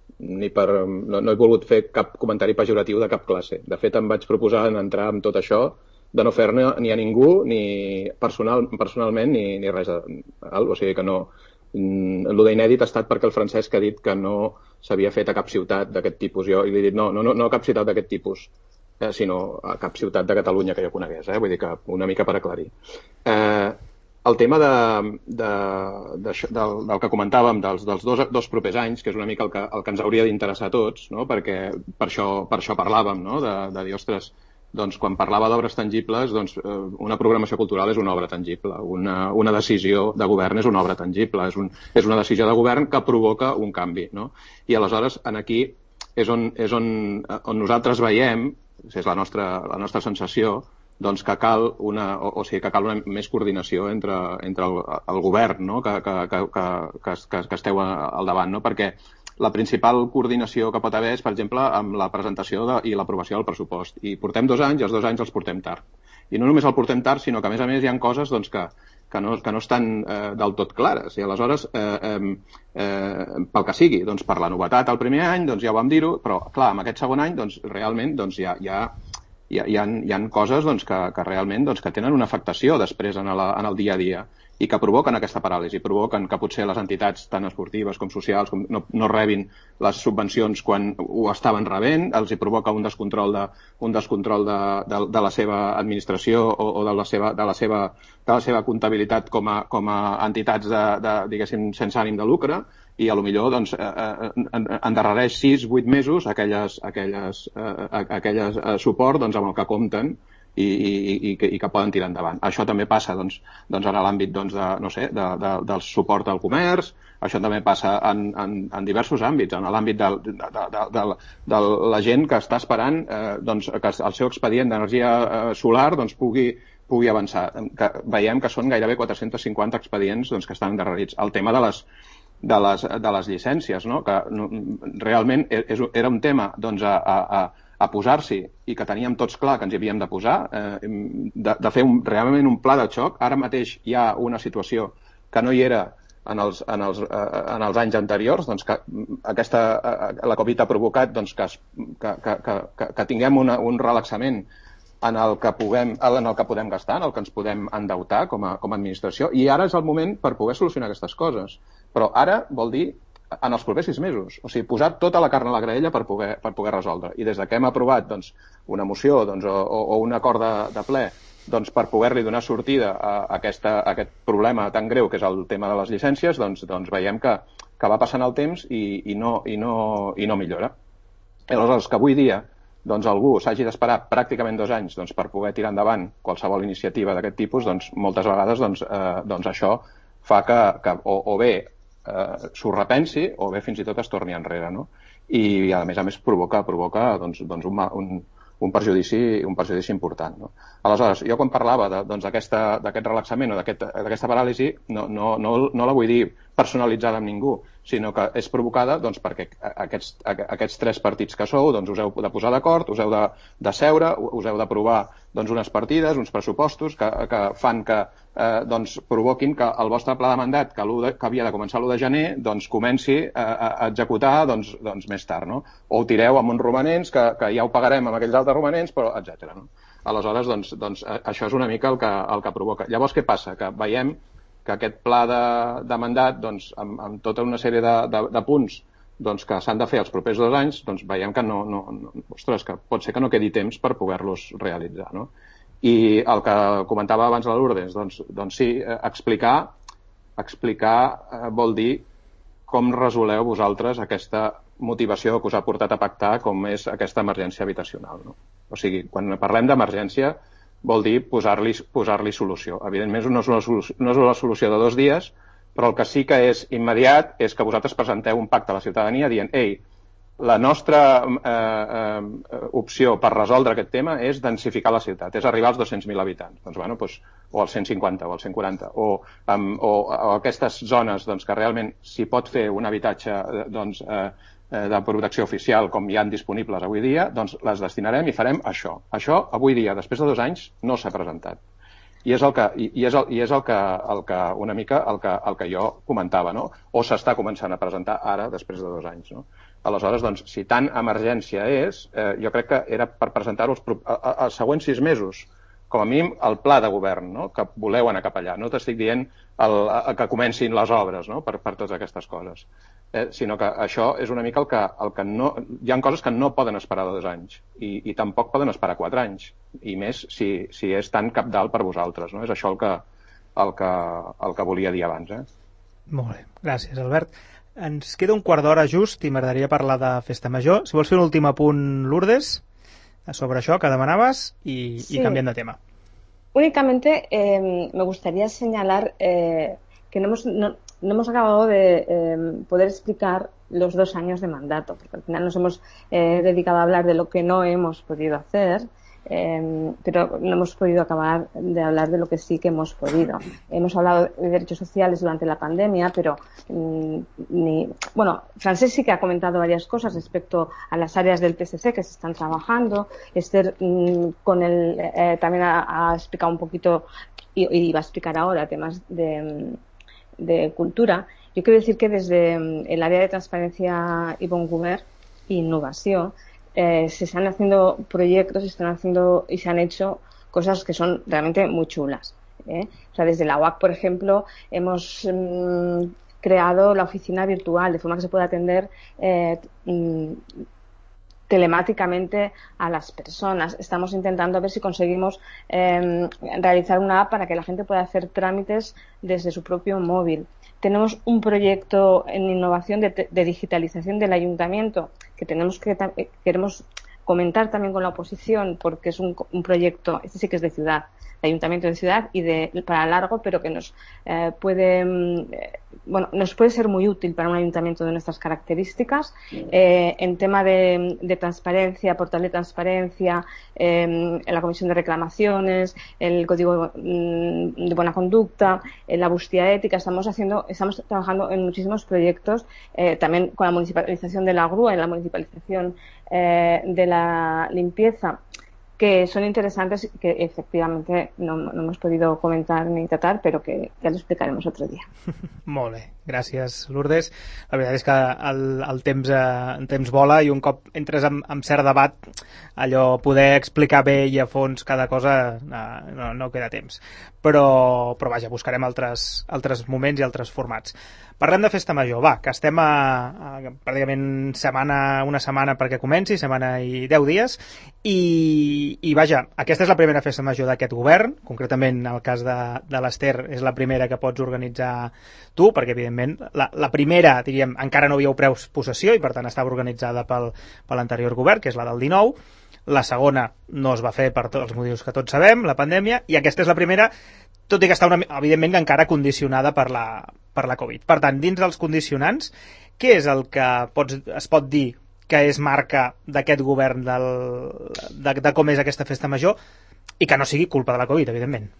ni per, no, no he volgut fer cap comentari pejoratiu de cap classe. De fet, em vaig proposar en entrar amb tot això de no fer-ne ni a ningú, ni personal, personalment, ni, ni res. O sigui que no... El d'inèdit ha estat perquè el Francesc ha dit que no s'havia fet a cap ciutat d'aquest tipus. Jo li he dit no, no, no, no a cap ciutat d'aquest tipus, eh, sinó a cap ciutat de Catalunya que jo conegués. Eh? Vull dir que una mica per aclarir. Eh, el tema de, de, de, del, del que comentàvem dels, dels dos, dos propers anys, que és una mica el que, el que ens hauria d'interessar a tots, no? Perquè per això, per això parlàvem, no? de, de dir, ostres, doncs quan parlava d'obres tangibles, doncs una programació cultural és una obra tangible, una, una decisió de govern és una obra tangible, és, un, és una decisió de govern que provoca un canvi, no? I aleshores en aquí és on, és on, on nosaltres veiem, és la nostra, la nostra sensació, doncs que cal una, o, o sigui, que cal una més coordinació entre, entre el, el govern, no? que, que, que, que, que, que esteu al davant, no? Perquè la principal coordinació que pot haver és, per exemple, amb la presentació de, i l'aprovació del pressupost. I portem dos anys i els dos anys els portem tard. I no només el portem tard, sinó que, a més a més, hi ha coses doncs, que, que, no, que no estan eh, del tot clares. I aleshores, eh, eh, eh, pel que sigui, doncs, per la novetat el primer any, doncs, ja ho vam dir-ho, però, clar, en aquest segon any, doncs, realment, doncs, hi ha... Hi ha Hi ha, hi ha, hi ha coses doncs, que, que realment doncs, que tenen una afectació després en, la, en el dia a dia i que provoquen aquesta paràlisi, provoquen que potser les entitats tant esportives com socials com no, no rebin les subvencions quan ho estaven rebent, els hi provoca un descontrol de, un descontrol de, de, de la seva administració o, o de, la seva, de, la seva, de la seva comptabilitat com a, com a entitats de, de, diguéssim, sense ànim de lucre, i a lo millor doncs, eh, endarrereix sis vuit mesos aquelles, aquelles, eh, aquelles eh, suport doncs, amb el que compten i, i, i, que, i que poden tirar endavant. Això també passa doncs, doncs, en l'àmbit doncs, de, no sé, de, de, del suport al comerç, això també passa en, en, en diversos àmbits, en l'àmbit de, de, de, de, de, de la gent que està esperant eh, doncs, que el seu expedient d'energia eh, solar doncs, pugui, pugui avançar. Que veiem que són gairebé quatre-cents cinquanta expedients doncs, que estan endarrerits. El tema de les de les, de les llicències, no? Que no, realment és, era un tema doncs, a, a, a posar-s'hi i que teníem tots clar que ens hi havíem de posar, eh, de, de fer un, realment un pla de xoc. Ara mateix hi ha una situació que no hi era en els, en els, eh, en els anys anteriors, doncs que aquesta, eh, la Covid ha provocat doncs, que, que, que, que, que tinguem una, un relaxament en el que puguem, en el que podem gastar, en el que ens podem endeutar com a, com a administració, i ara és el moment per poder solucionar aquestes coses. Però ara vol dir en els propers sis mesos, o sigui, posar tota la carn a la graella per poder, per poder resoldre. I des de que hem aprovat doncs, una moció doncs, o, o un acord de, de ple doncs, per poder-li donar sortida a, aquesta, a aquest problema tan greu que és el tema de les llicències, doncs, doncs veiem que, que va passant el temps i, i, no, i, no, i no millora. I aleshores, que avui dia doncs algú s'hagi d'esperar pràcticament dos anys doncs, per poder tirar endavant qualsevol iniciativa d'aquest tipus, doncs moltes vegades doncs, eh, doncs això fa que, que o, o bé eh, s'ho repensi o bé fins i tot es torni enrere, no? I a més a més provoca, provoca doncs, doncs un, un, un, perjudici, un perjudici important, no? Aleshores, jo quan parlava d'aquest doncs, relaxament o d'aquesta aquest, paràlisi, no, no, no, no la vull dir personalitzada amb ningú, sinó que és provocada doncs, perquè aquests, aquests tres partits que sou doncs, us heu de posar d'acord, us heu de, de seure, us heu d'aprovar doncs, unes partides, uns pressupostos que, que fan que eh, doncs, provoquin que el vostre pla de mandat, que, de, que havia de començar l'u de gener, doncs, comenci a, a executar doncs, doncs, més tard. No? O ho tireu amb uns romanents, que, que ja ho pagarem amb aquells altres romanents, però etcètera. No? Aleshores, doncs, doncs, això és una mica el que, el que provoca. Llavors, què passa? Que veiem que aquest pla de, de mandat, doncs, amb, amb tota una sèrie de, de, de punts doncs, que s'han de fer els propers dos anys, doncs veiem que no, no, no, ostres, que pot ser que no quedi temps per poder-los realitzar. No? I el que comentava abans la Lourdes, doncs, doncs sí, explicar, explicar eh, vol dir com resoleu vosaltres aquesta motivació que us ha portat a pactar com és aquesta emergència habitacional. No? O sigui, quan parlem d'emergència vol dir posar-li posar-li solució. Evidentment no és, una solució, no és una solució de dos dies, però el que sí que és immediat és que vosaltres presenteu un pacte a la ciutadania dient ei, la nostra eh, eh, opció per resoldre aquest tema és densificar la ciutat, és arribar als dos-cents mil habitants, doncs, bueno, doncs, o als cent cinquanta o als cent quaranta, o, um, o, o aquestes zones doncs, que realment s'hi pot fer un habitatge doncs, eh, de protecció oficial com hi han disponibles avui dia, doncs les destinarem i farem això. Això, avui dia, després de dos anys, no s'ha presentat. I és el que, i, i és el, i és el que, el que una mica el que, el que jo comentava, no? O s'està començant a presentar ara, després de dos anys, no? Aleshores, doncs, si tant emergència és, eh, jo crec que era per presentar-ho els, els següents sis mesos, com a mínim el pla de govern, no? Que voleu anar cap allà. No t'estic dient el, el, que comencin les obres, no? per, per totes aquestes coses, eh, sinó que això és una mica el que, el que no... Hi ha coses que no poden esperar dos anys i, i tampoc poden esperar quatre anys, i més si, si és tan cabdal per vosaltres, no? És això el que, el que, el que volia dir abans. Eh? Molt bé, gràcies, Albert. Ens queda un quart d'hora just i m'agradaria parlar de Festa Major. Si vols fer un últim apunt, Lourdes, sobre això que demanaves i, sí. y cambiando de tema. Únicamente eh, me gustaría señalar eh, que no hemos, no, no hemos acabado de eh, poder explicar los dos años de mandato, porque al final nos hemos eh, dedicado a hablar de lo que no hemos podido hacer, eh, pero no hemos podido acabar de hablar de lo que sí que hemos podido. Hemos hablado de derechos sociales durante la pandemia, pero mmm, ni, bueno, Francesc sí que ha comentado varias cosas respecto a las áreas del P S C que se están trabajando. Esther mmm, con el, eh, también ha, ha explicado un poquito y, y va a explicar ahora temas de, de cultura. Yo quiero decir que desde el área de transparencia y bon govern e innovación Eh, se están haciendo proyectos, se están haciendo y se han hecho cosas que son realmente muy chulas. ¿eh? O sea, desde la U A C, por ejemplo, hemos mmm, creado la oficina virtual de forma que se pueda atender eh, mmm, telemáticamente a las personas. Estamos intentando ver si conseguimos eh, realizar una app para que la gente pueda hacer trámites desde su propio móvil. Tenemos un proyecto en innovación de, de digitalización del ayuntamiento que tenemos que queremos comentar también con la oposición porque es un, un proyecto, este sí que es de ciudad, de ayuntamiento de ciudad y de para largo, pero que nos eh, puede eh, bueno nos puede ser muy útil para un ayuntamiento de nuestras características. Eh, en tema de, de transparencia, portal de transparencia, eh, en la comisión de reclamaciones, el código mm, de buena conducta, en la búsqueda ética, estamos haciendo, estamos trabajando en muchísimos proyectos, eh, también con la municipalización de la grúa, en la municipalización eh, de la limpieza, que son interesantes y que efectivamente no, no hemos podido comentar ni tratar, però que ja lo explicaremos otro dia. Molt bé, gràcies, Lourdes. La veritat és que el, el, temps, eh, el temps vola i un cop entres en, en cert debat, allò poder explicar bé i a fons cada cosa eh, no, no queda temps. Però, però vaja, buscarem altres, altres moments i altres formats. Parlem de Festa Major, va, que estem a, a pràcticament setmana, una setmana perquè comenci, setmana i deu dies, i, i vaja, aquesta és la primera Festa Major d'aquest govern, concretament en el cas de, de l'Ester és la primera que pots organitzar tu, perquè evidentment la, la primera, diríem, encara no havíeu pres possessió i per tant estava organitzada pel, per l'anterior govern, que és la del dinou, la segona no es va fer per tots els motius que tots sabem, la pandèmia, i aquesta és la primera, tot i que està una, evidentment encara condicionada per la, per la Covid. Per tant, dins dels condicionants, què és el que pots, es pot dir que és marca d'aquest govern del, de, de com és aquesta Festa Major i que no sigui culpa de la Covid, evidentment?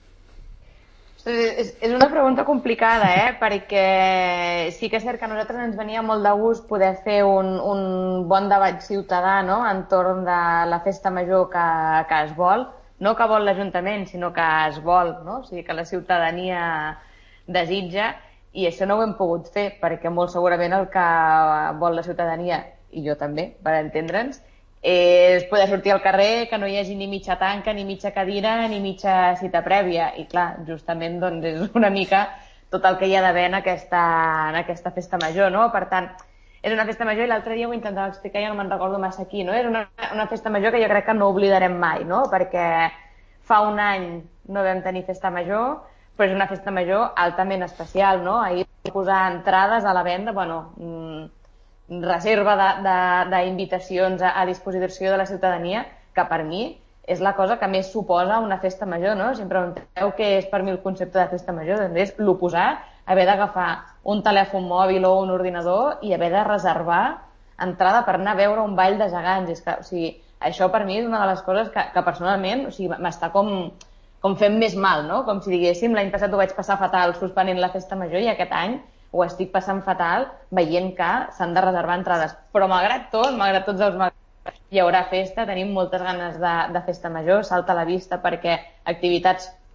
És, és una pregunta complicada, eh? Perquè sí que és cert que a nosaltres ens venia molt de gust poder fer un, un bon debat ciutadà, no?, entorn de la Festa Major que, que es vol, no que vol l'Ajuntament, sinó que es vol, no? O sigui, que la ciutadania desitja, i això no ho hem pogut fer, perquè molt segurament el que vol la ciutadania, i jo també, per entendre'ns, és poder sortir al carrer, que no hi hagi ni mitja tanca, ni mitja cadira, ni mitja cita prèvia. I clar, justament doncs, és una mica tot el que hi ha d'haver en aquesta, en aquesta Festa Major, no? Per tant, és una Festa Major, i l'altre dia ho intentava explicar, ja no me'n recordo massa aquí, no? És una, una Festa Major que jo crec que no oblidarem mai, no? Perquè fa un any no vam tenir Festa Major, però és una Festa Major altament especial, no? Ahir posar entrades a la venda, bueno, mmm, reserva d'invitacions a, a disposició de la ciutadania, que per mi és la cosa que més suposa una Festa Major, no? Si em pregunteu què és per mi el concepte de Festa Major, doncs és l'oposar, haver d'agafar un telèfon mòbil o un ordinador i haver de reservar entrada per anar a veure un ball de gegants. És que, o sigui, això per mi és una de les coses que, que personalment, o sigui, m'està com, com fent més mal, no? Com si diguéssim, l'any passat ho vaig passar fatal suspenent la Festa Major i aquest any ho estic passant fatal veient que s'han de reservar entrades. Però malgrat tot, malgrat tots els malgrat, hi haurà festa, tenim moltes ganes de, de Festa Major, salta a la vista perquè activitats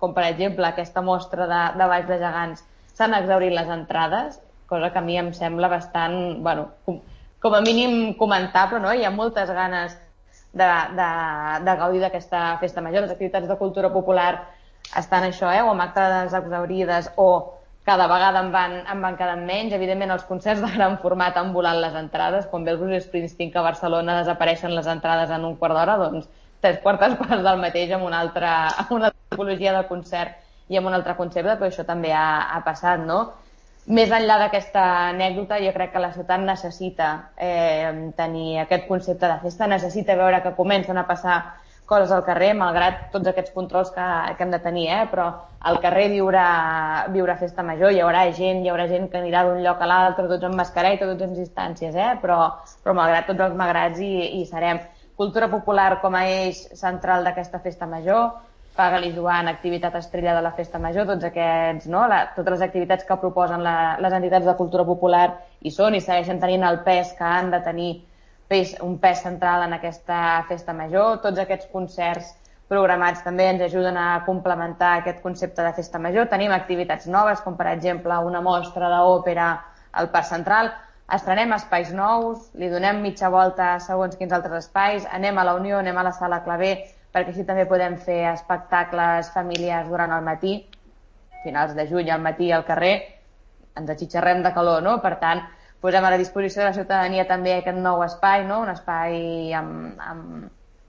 com per exemple aquesta mostra de, de Valls de Gegants, s'han exhaurit les entrades, cosa que a mi em sembla bastant, bueno, com, com a mínim comentable, no? Hi ha moltes ganes de, de, de gaudir d'aquesta festa major. Les activitats de cultura popular estan això, eh? O amb actes exhaurides o cada vegada en van, en van quedant menys. Evidentment, els concerts de gran format han volat les entrades. Quan ve el Bruce Springsteen que a Barcelona desapareixen les entrades en un quart d'hora, doncs tres quartes parts del mateix amb una altra, amb una altra tipologia de concert i amb un altre concepte, però això també ha, ha passat, no? Més enllà d'aquesta anècdota, jo crec que la ciutat necessita eh, tenir aquest concepte de festa, necessita veure que comencen a passar coses al carrer, malgrat tots aquests controls que, que hem de tenir, eh? Però al carrer viurà, viurà festa major, hi haurà gent, hi haurà gent que anirà d'un lloc a l'altre, tots amb mascareta i tots en distàncies, eh? però, però malgrat tots els malgrats hi, hi serem. Cultura popular com a eix central d'aquesta festa major, Paga-li Joan, activitat estrella de la festa major, tots aquests, no? la, totes les activitats que proposen la, les entitats de cultura popular hi són i segueixen tenint el pes que han de tenir, pes, un pes central en aquesta festa major. Tots aquests concerts programats també ens ajuden a complementar aquest concepte de festa major. Tenim activitats noves, com per exemple una mostra d'òpera al Parc Central. Estrenem espais nous, li donem mitja volta segons quins altres espais, anem a la Unió, anem a la Sala Clavé, perquè així també podem fer espectacles familiars durant el matí, finals de juny al matí al carrer, ens atxitxarrem de calor, no? Per tant, posem a la disposició de la ciutadania també aquest nou espai, no? Un espai amb, amb,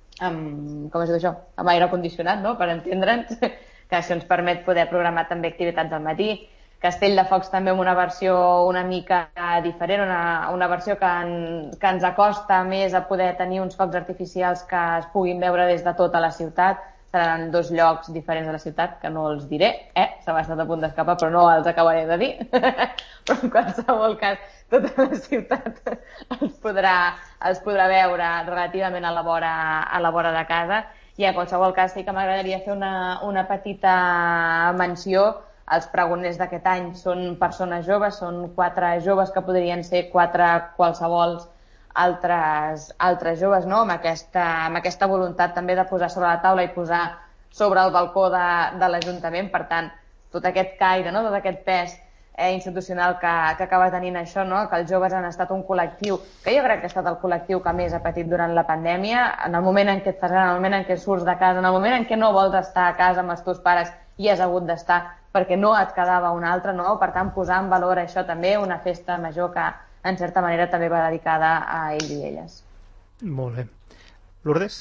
amb com es diu això? Amb aire condicionat, no? Per entendre'ns, que això ens permet poder programar també activitats al matí. Castell de Focs també amb una versió una mica diferent, una, una versió que, en, que ens acosta més a poder tenir uns focs artificials que es puguin veure des de tota la ciutat. Seran dos llocs diferents de la ciutat, que no els diré, eh? Se m'ha estat a punt d'escapar, però no els acabaré de dir. Però en qualsevol cas, tota la ciutat els podrà, els podrà veure relativament a la vora, a la vora de casa. I en qualsevol cas sí que m'agradaria fer una, una petita menció. Els pregoners d'aquest any són persones joves, són quatre joves que podrien ser quatre qualsevols altres, altres joves, no? Amb aquesta, amb aquesta voluntat també de posar sobre la taula i posar sobre el balcó de, de l'Ajuntament. Per tant, tot aquest caire, no? Tot aquest pes eh, institucional que, que acaba tenint això, no? Que els joves han estat un col·lectiu, que jo crec que ha estat el col·lectiu que més ha patit durant la pandèmia, en el moment en què et fas gran, en el moment en què surts de casa, en el moment en què no vols estar a casa amb els teus pares i has hagut d'estar perquè no et quedava una altra, no? Per tant, posar en valor això també, una festa major que, en certa manera, també va dedicada a ells i elles. Molt bé. Lourdes?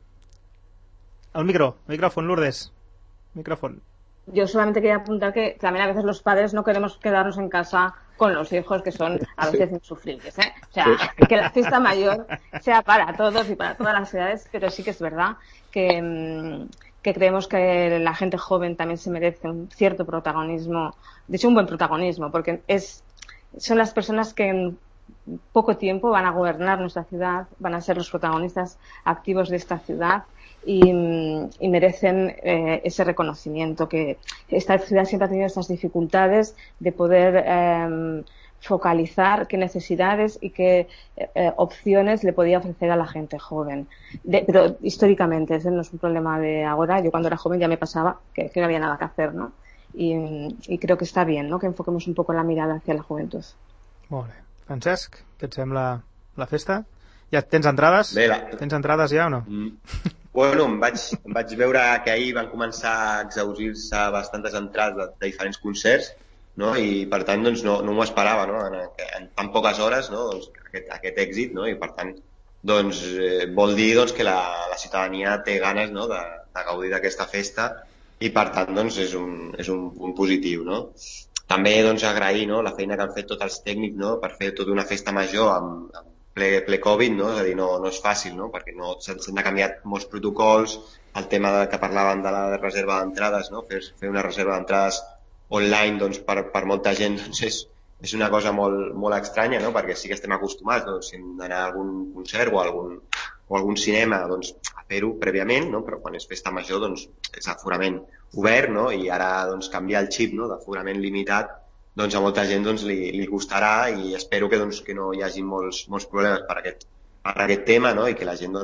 El micro, micrófono, Lourdes. Micrófono. Yo solamente quería apuntar que también a veces los padres no queremos quedarnos en casa con los hijos, que son a veces insufribles, ¿eh? O sea, que la fiesta mayor sea para todos y para todas las edades, pero sí que es verdad que... que creemos que la gente joven también se merece un cierto protagonismo, de hecho un buen protagonismo, porque es, son las personas que en poco tiempo van a gobernar nuestra ciudad, van a ser los protagonistas activos de esta ciudad y, y merecen eh, ese reconocimiento, que esta ciudad siempre ha tenido estas dificultades de poder eh, focalizar qué necesidades y qué eh, opciones le podía ofrecer a la gente joven. De, pero históricamente, ese no es un problema de ahora. Yo cuando era joven ya me pasaba que, que no había nada que hacer, ¿no? Y, y creo que está bien, ¿no? Que enfoquemos un poco la mirada hacia la juventud. Molt bé. Francesc, què et sembla la festa? Ja tens entrades? Bé, la... Tens entrades ja o no? Mm. Bueno, em vaig, em vaig veure que ahir van començar a exhaurir-se bastantes entrades de, de diferents concerts, no? I per tant doncs, no, no m'ho esperava, no? En, en tan poques hores, no? Doncs, aquest, aquest èxit, no? I per tant doncs, eh, vol dir doncs, que la, la ciutadania té ganes, no? de, de gaudir d'aquesta festa i per tant doncs, és, un, és un punt positiu, no? També doncs, agrair, no? La feina que han fet tots els tècnics, no? Per fer tota una festa major amb, amb ple, ple Covid, no? És a dir, no, no és fàcil, no? Perquè no, s'han de canviar molts protocols, el tema de, que parlaven de la reserva d'entrades, no? Fer, fer una reserva d'entrades online doncs, per, per molta gent doncs, és, és una cosa molt, molt estranya, no? Perquè sí que estem acostumats, doncs, si hem d'anar a algun concert o a algun, o a algun cinema doncs, a fer-ho prèviament, no? Però quan és festa major doncs, és aforament obert, no? I ara doncs, canviar el xip, no? D'aforament limitat, doncs, a molta gent doncs, li, li costarà i espero que, doncs, que no hi hagi molts, molts problemes per aquest, per aquest tema, no? I que la gent doncs,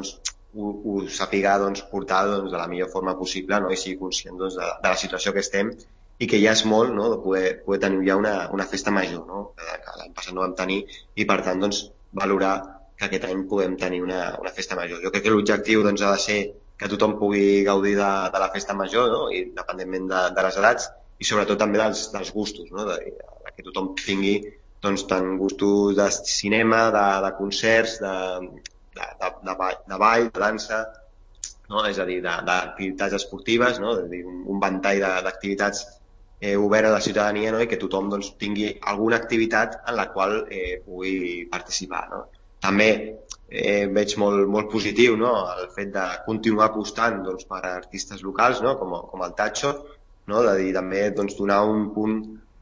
ho, ho sàpiga doncs, portar doncs, de la millor forma possible, no? I sigui conscient doncs, de, de la situació que estem i que ja és molt, no? De poder, poder tenir ja una, una festa major, no? Que l'any passat no vam tenir i per tant doncs, valorar que aquest any podem tenir una, una festa major. Jo crec que l'objectiu doncs, ha de ser que tothom pugui gaudir de, de la festa major, no? I independentment de, de les edats i sobretot també dels, dels gustos, no? De, de que tothom tingui doncs, tant gustos de cinema, de, de concerts, de, de, de, de, ball, de ball, de dansa, no? És a dir, d'activitats esportives, no? És a dir, un, un ventall d'activitats eh, obert a la ciutadania, no? I que tothom doncs, tingui alguna activitat en la qual eh, pugui participar, no? També eh, veig molt, molt positiu, no? El fet de continuar apostant doncs, per artistes locals, no? com, com el Tacho, no? De dir, també doncs, donar un punt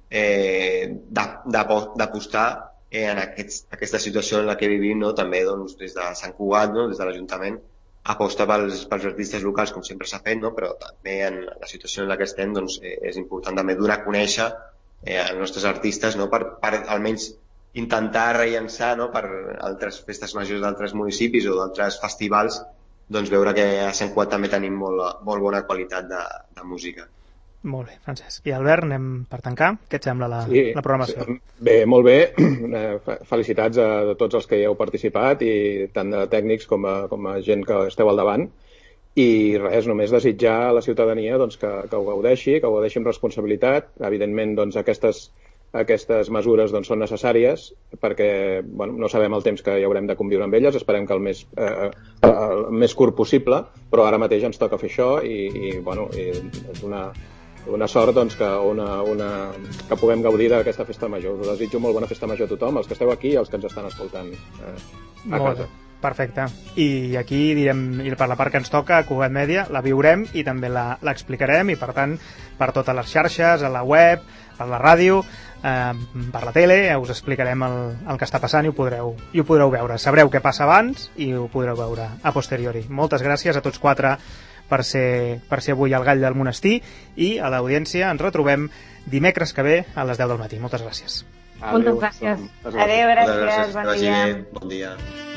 eh, d'apostar eh, en aquests, aquesta situació en la que vivim, no? També doncs, des de Sant Cugat, no? Des de l'Ajuntament, aposta pels, pels artistes locals, com sempre s'ha fet, no? Però també en la situació en la que estem doncs, eh, és important també donar a conèixer eh, els nostres artistes, no? per, per almenys intentar rellençar, no? Per altres festes majors d'altres municipis o d'altres festivals, doncs veure que a Sant Cugat també tenim molt, molt bona qualitat de, de música. Molt bé, Francesc. I Albert, anem per tancar? Què et sembla la, sí, la programació? Sí. Bé, molt bé. Felicitats a tots els que hi heu participat, i tant de tècnics com a, com a gent que esteu al davant. I res, només desitjar a la ciutadania doncs, que, que ho gaudeixi, que ho gaudeixi amb responsabilitat. Evidentment, doncs, aquestes Aquestes mesures doncs, són necessàries perquè bueno, no sabem el temps que hi haurem de conviure amb elles, esperem que el més, eh, el més curt possible, però ara mateix ens toca fer això i, i, bueno, i és una, una sort doncs, que, una, una, que puguem gaudir d'aquesta festa major. Us desitjo molt bona festa major a tothom, els que esteu aquí i els que ens estan escoltant eh, a molt casa. Bé. Perfecte. I aquí direm, i per la part que ens toca, a Cugat Mèdia, la viurem i també l'explicarem, i per tant, per totes les xarxes, a la web, per la ràdio, eh, per la tele, us explicarem el, el que està passant i ho, podreu, i ho podreu veure. Sabreu què passa abans i ho podreu veure a posteriori. Moltes gràcies a tots quatre per ser, per ser avui al Gall del Monestir, i a l'audiència ens retrobem dimecres que ve a les deu del matí. Moltes gràcies. Moltes gràcies. Adéu, gràcies. Moltes gràcies. Bon dia. Bon dia.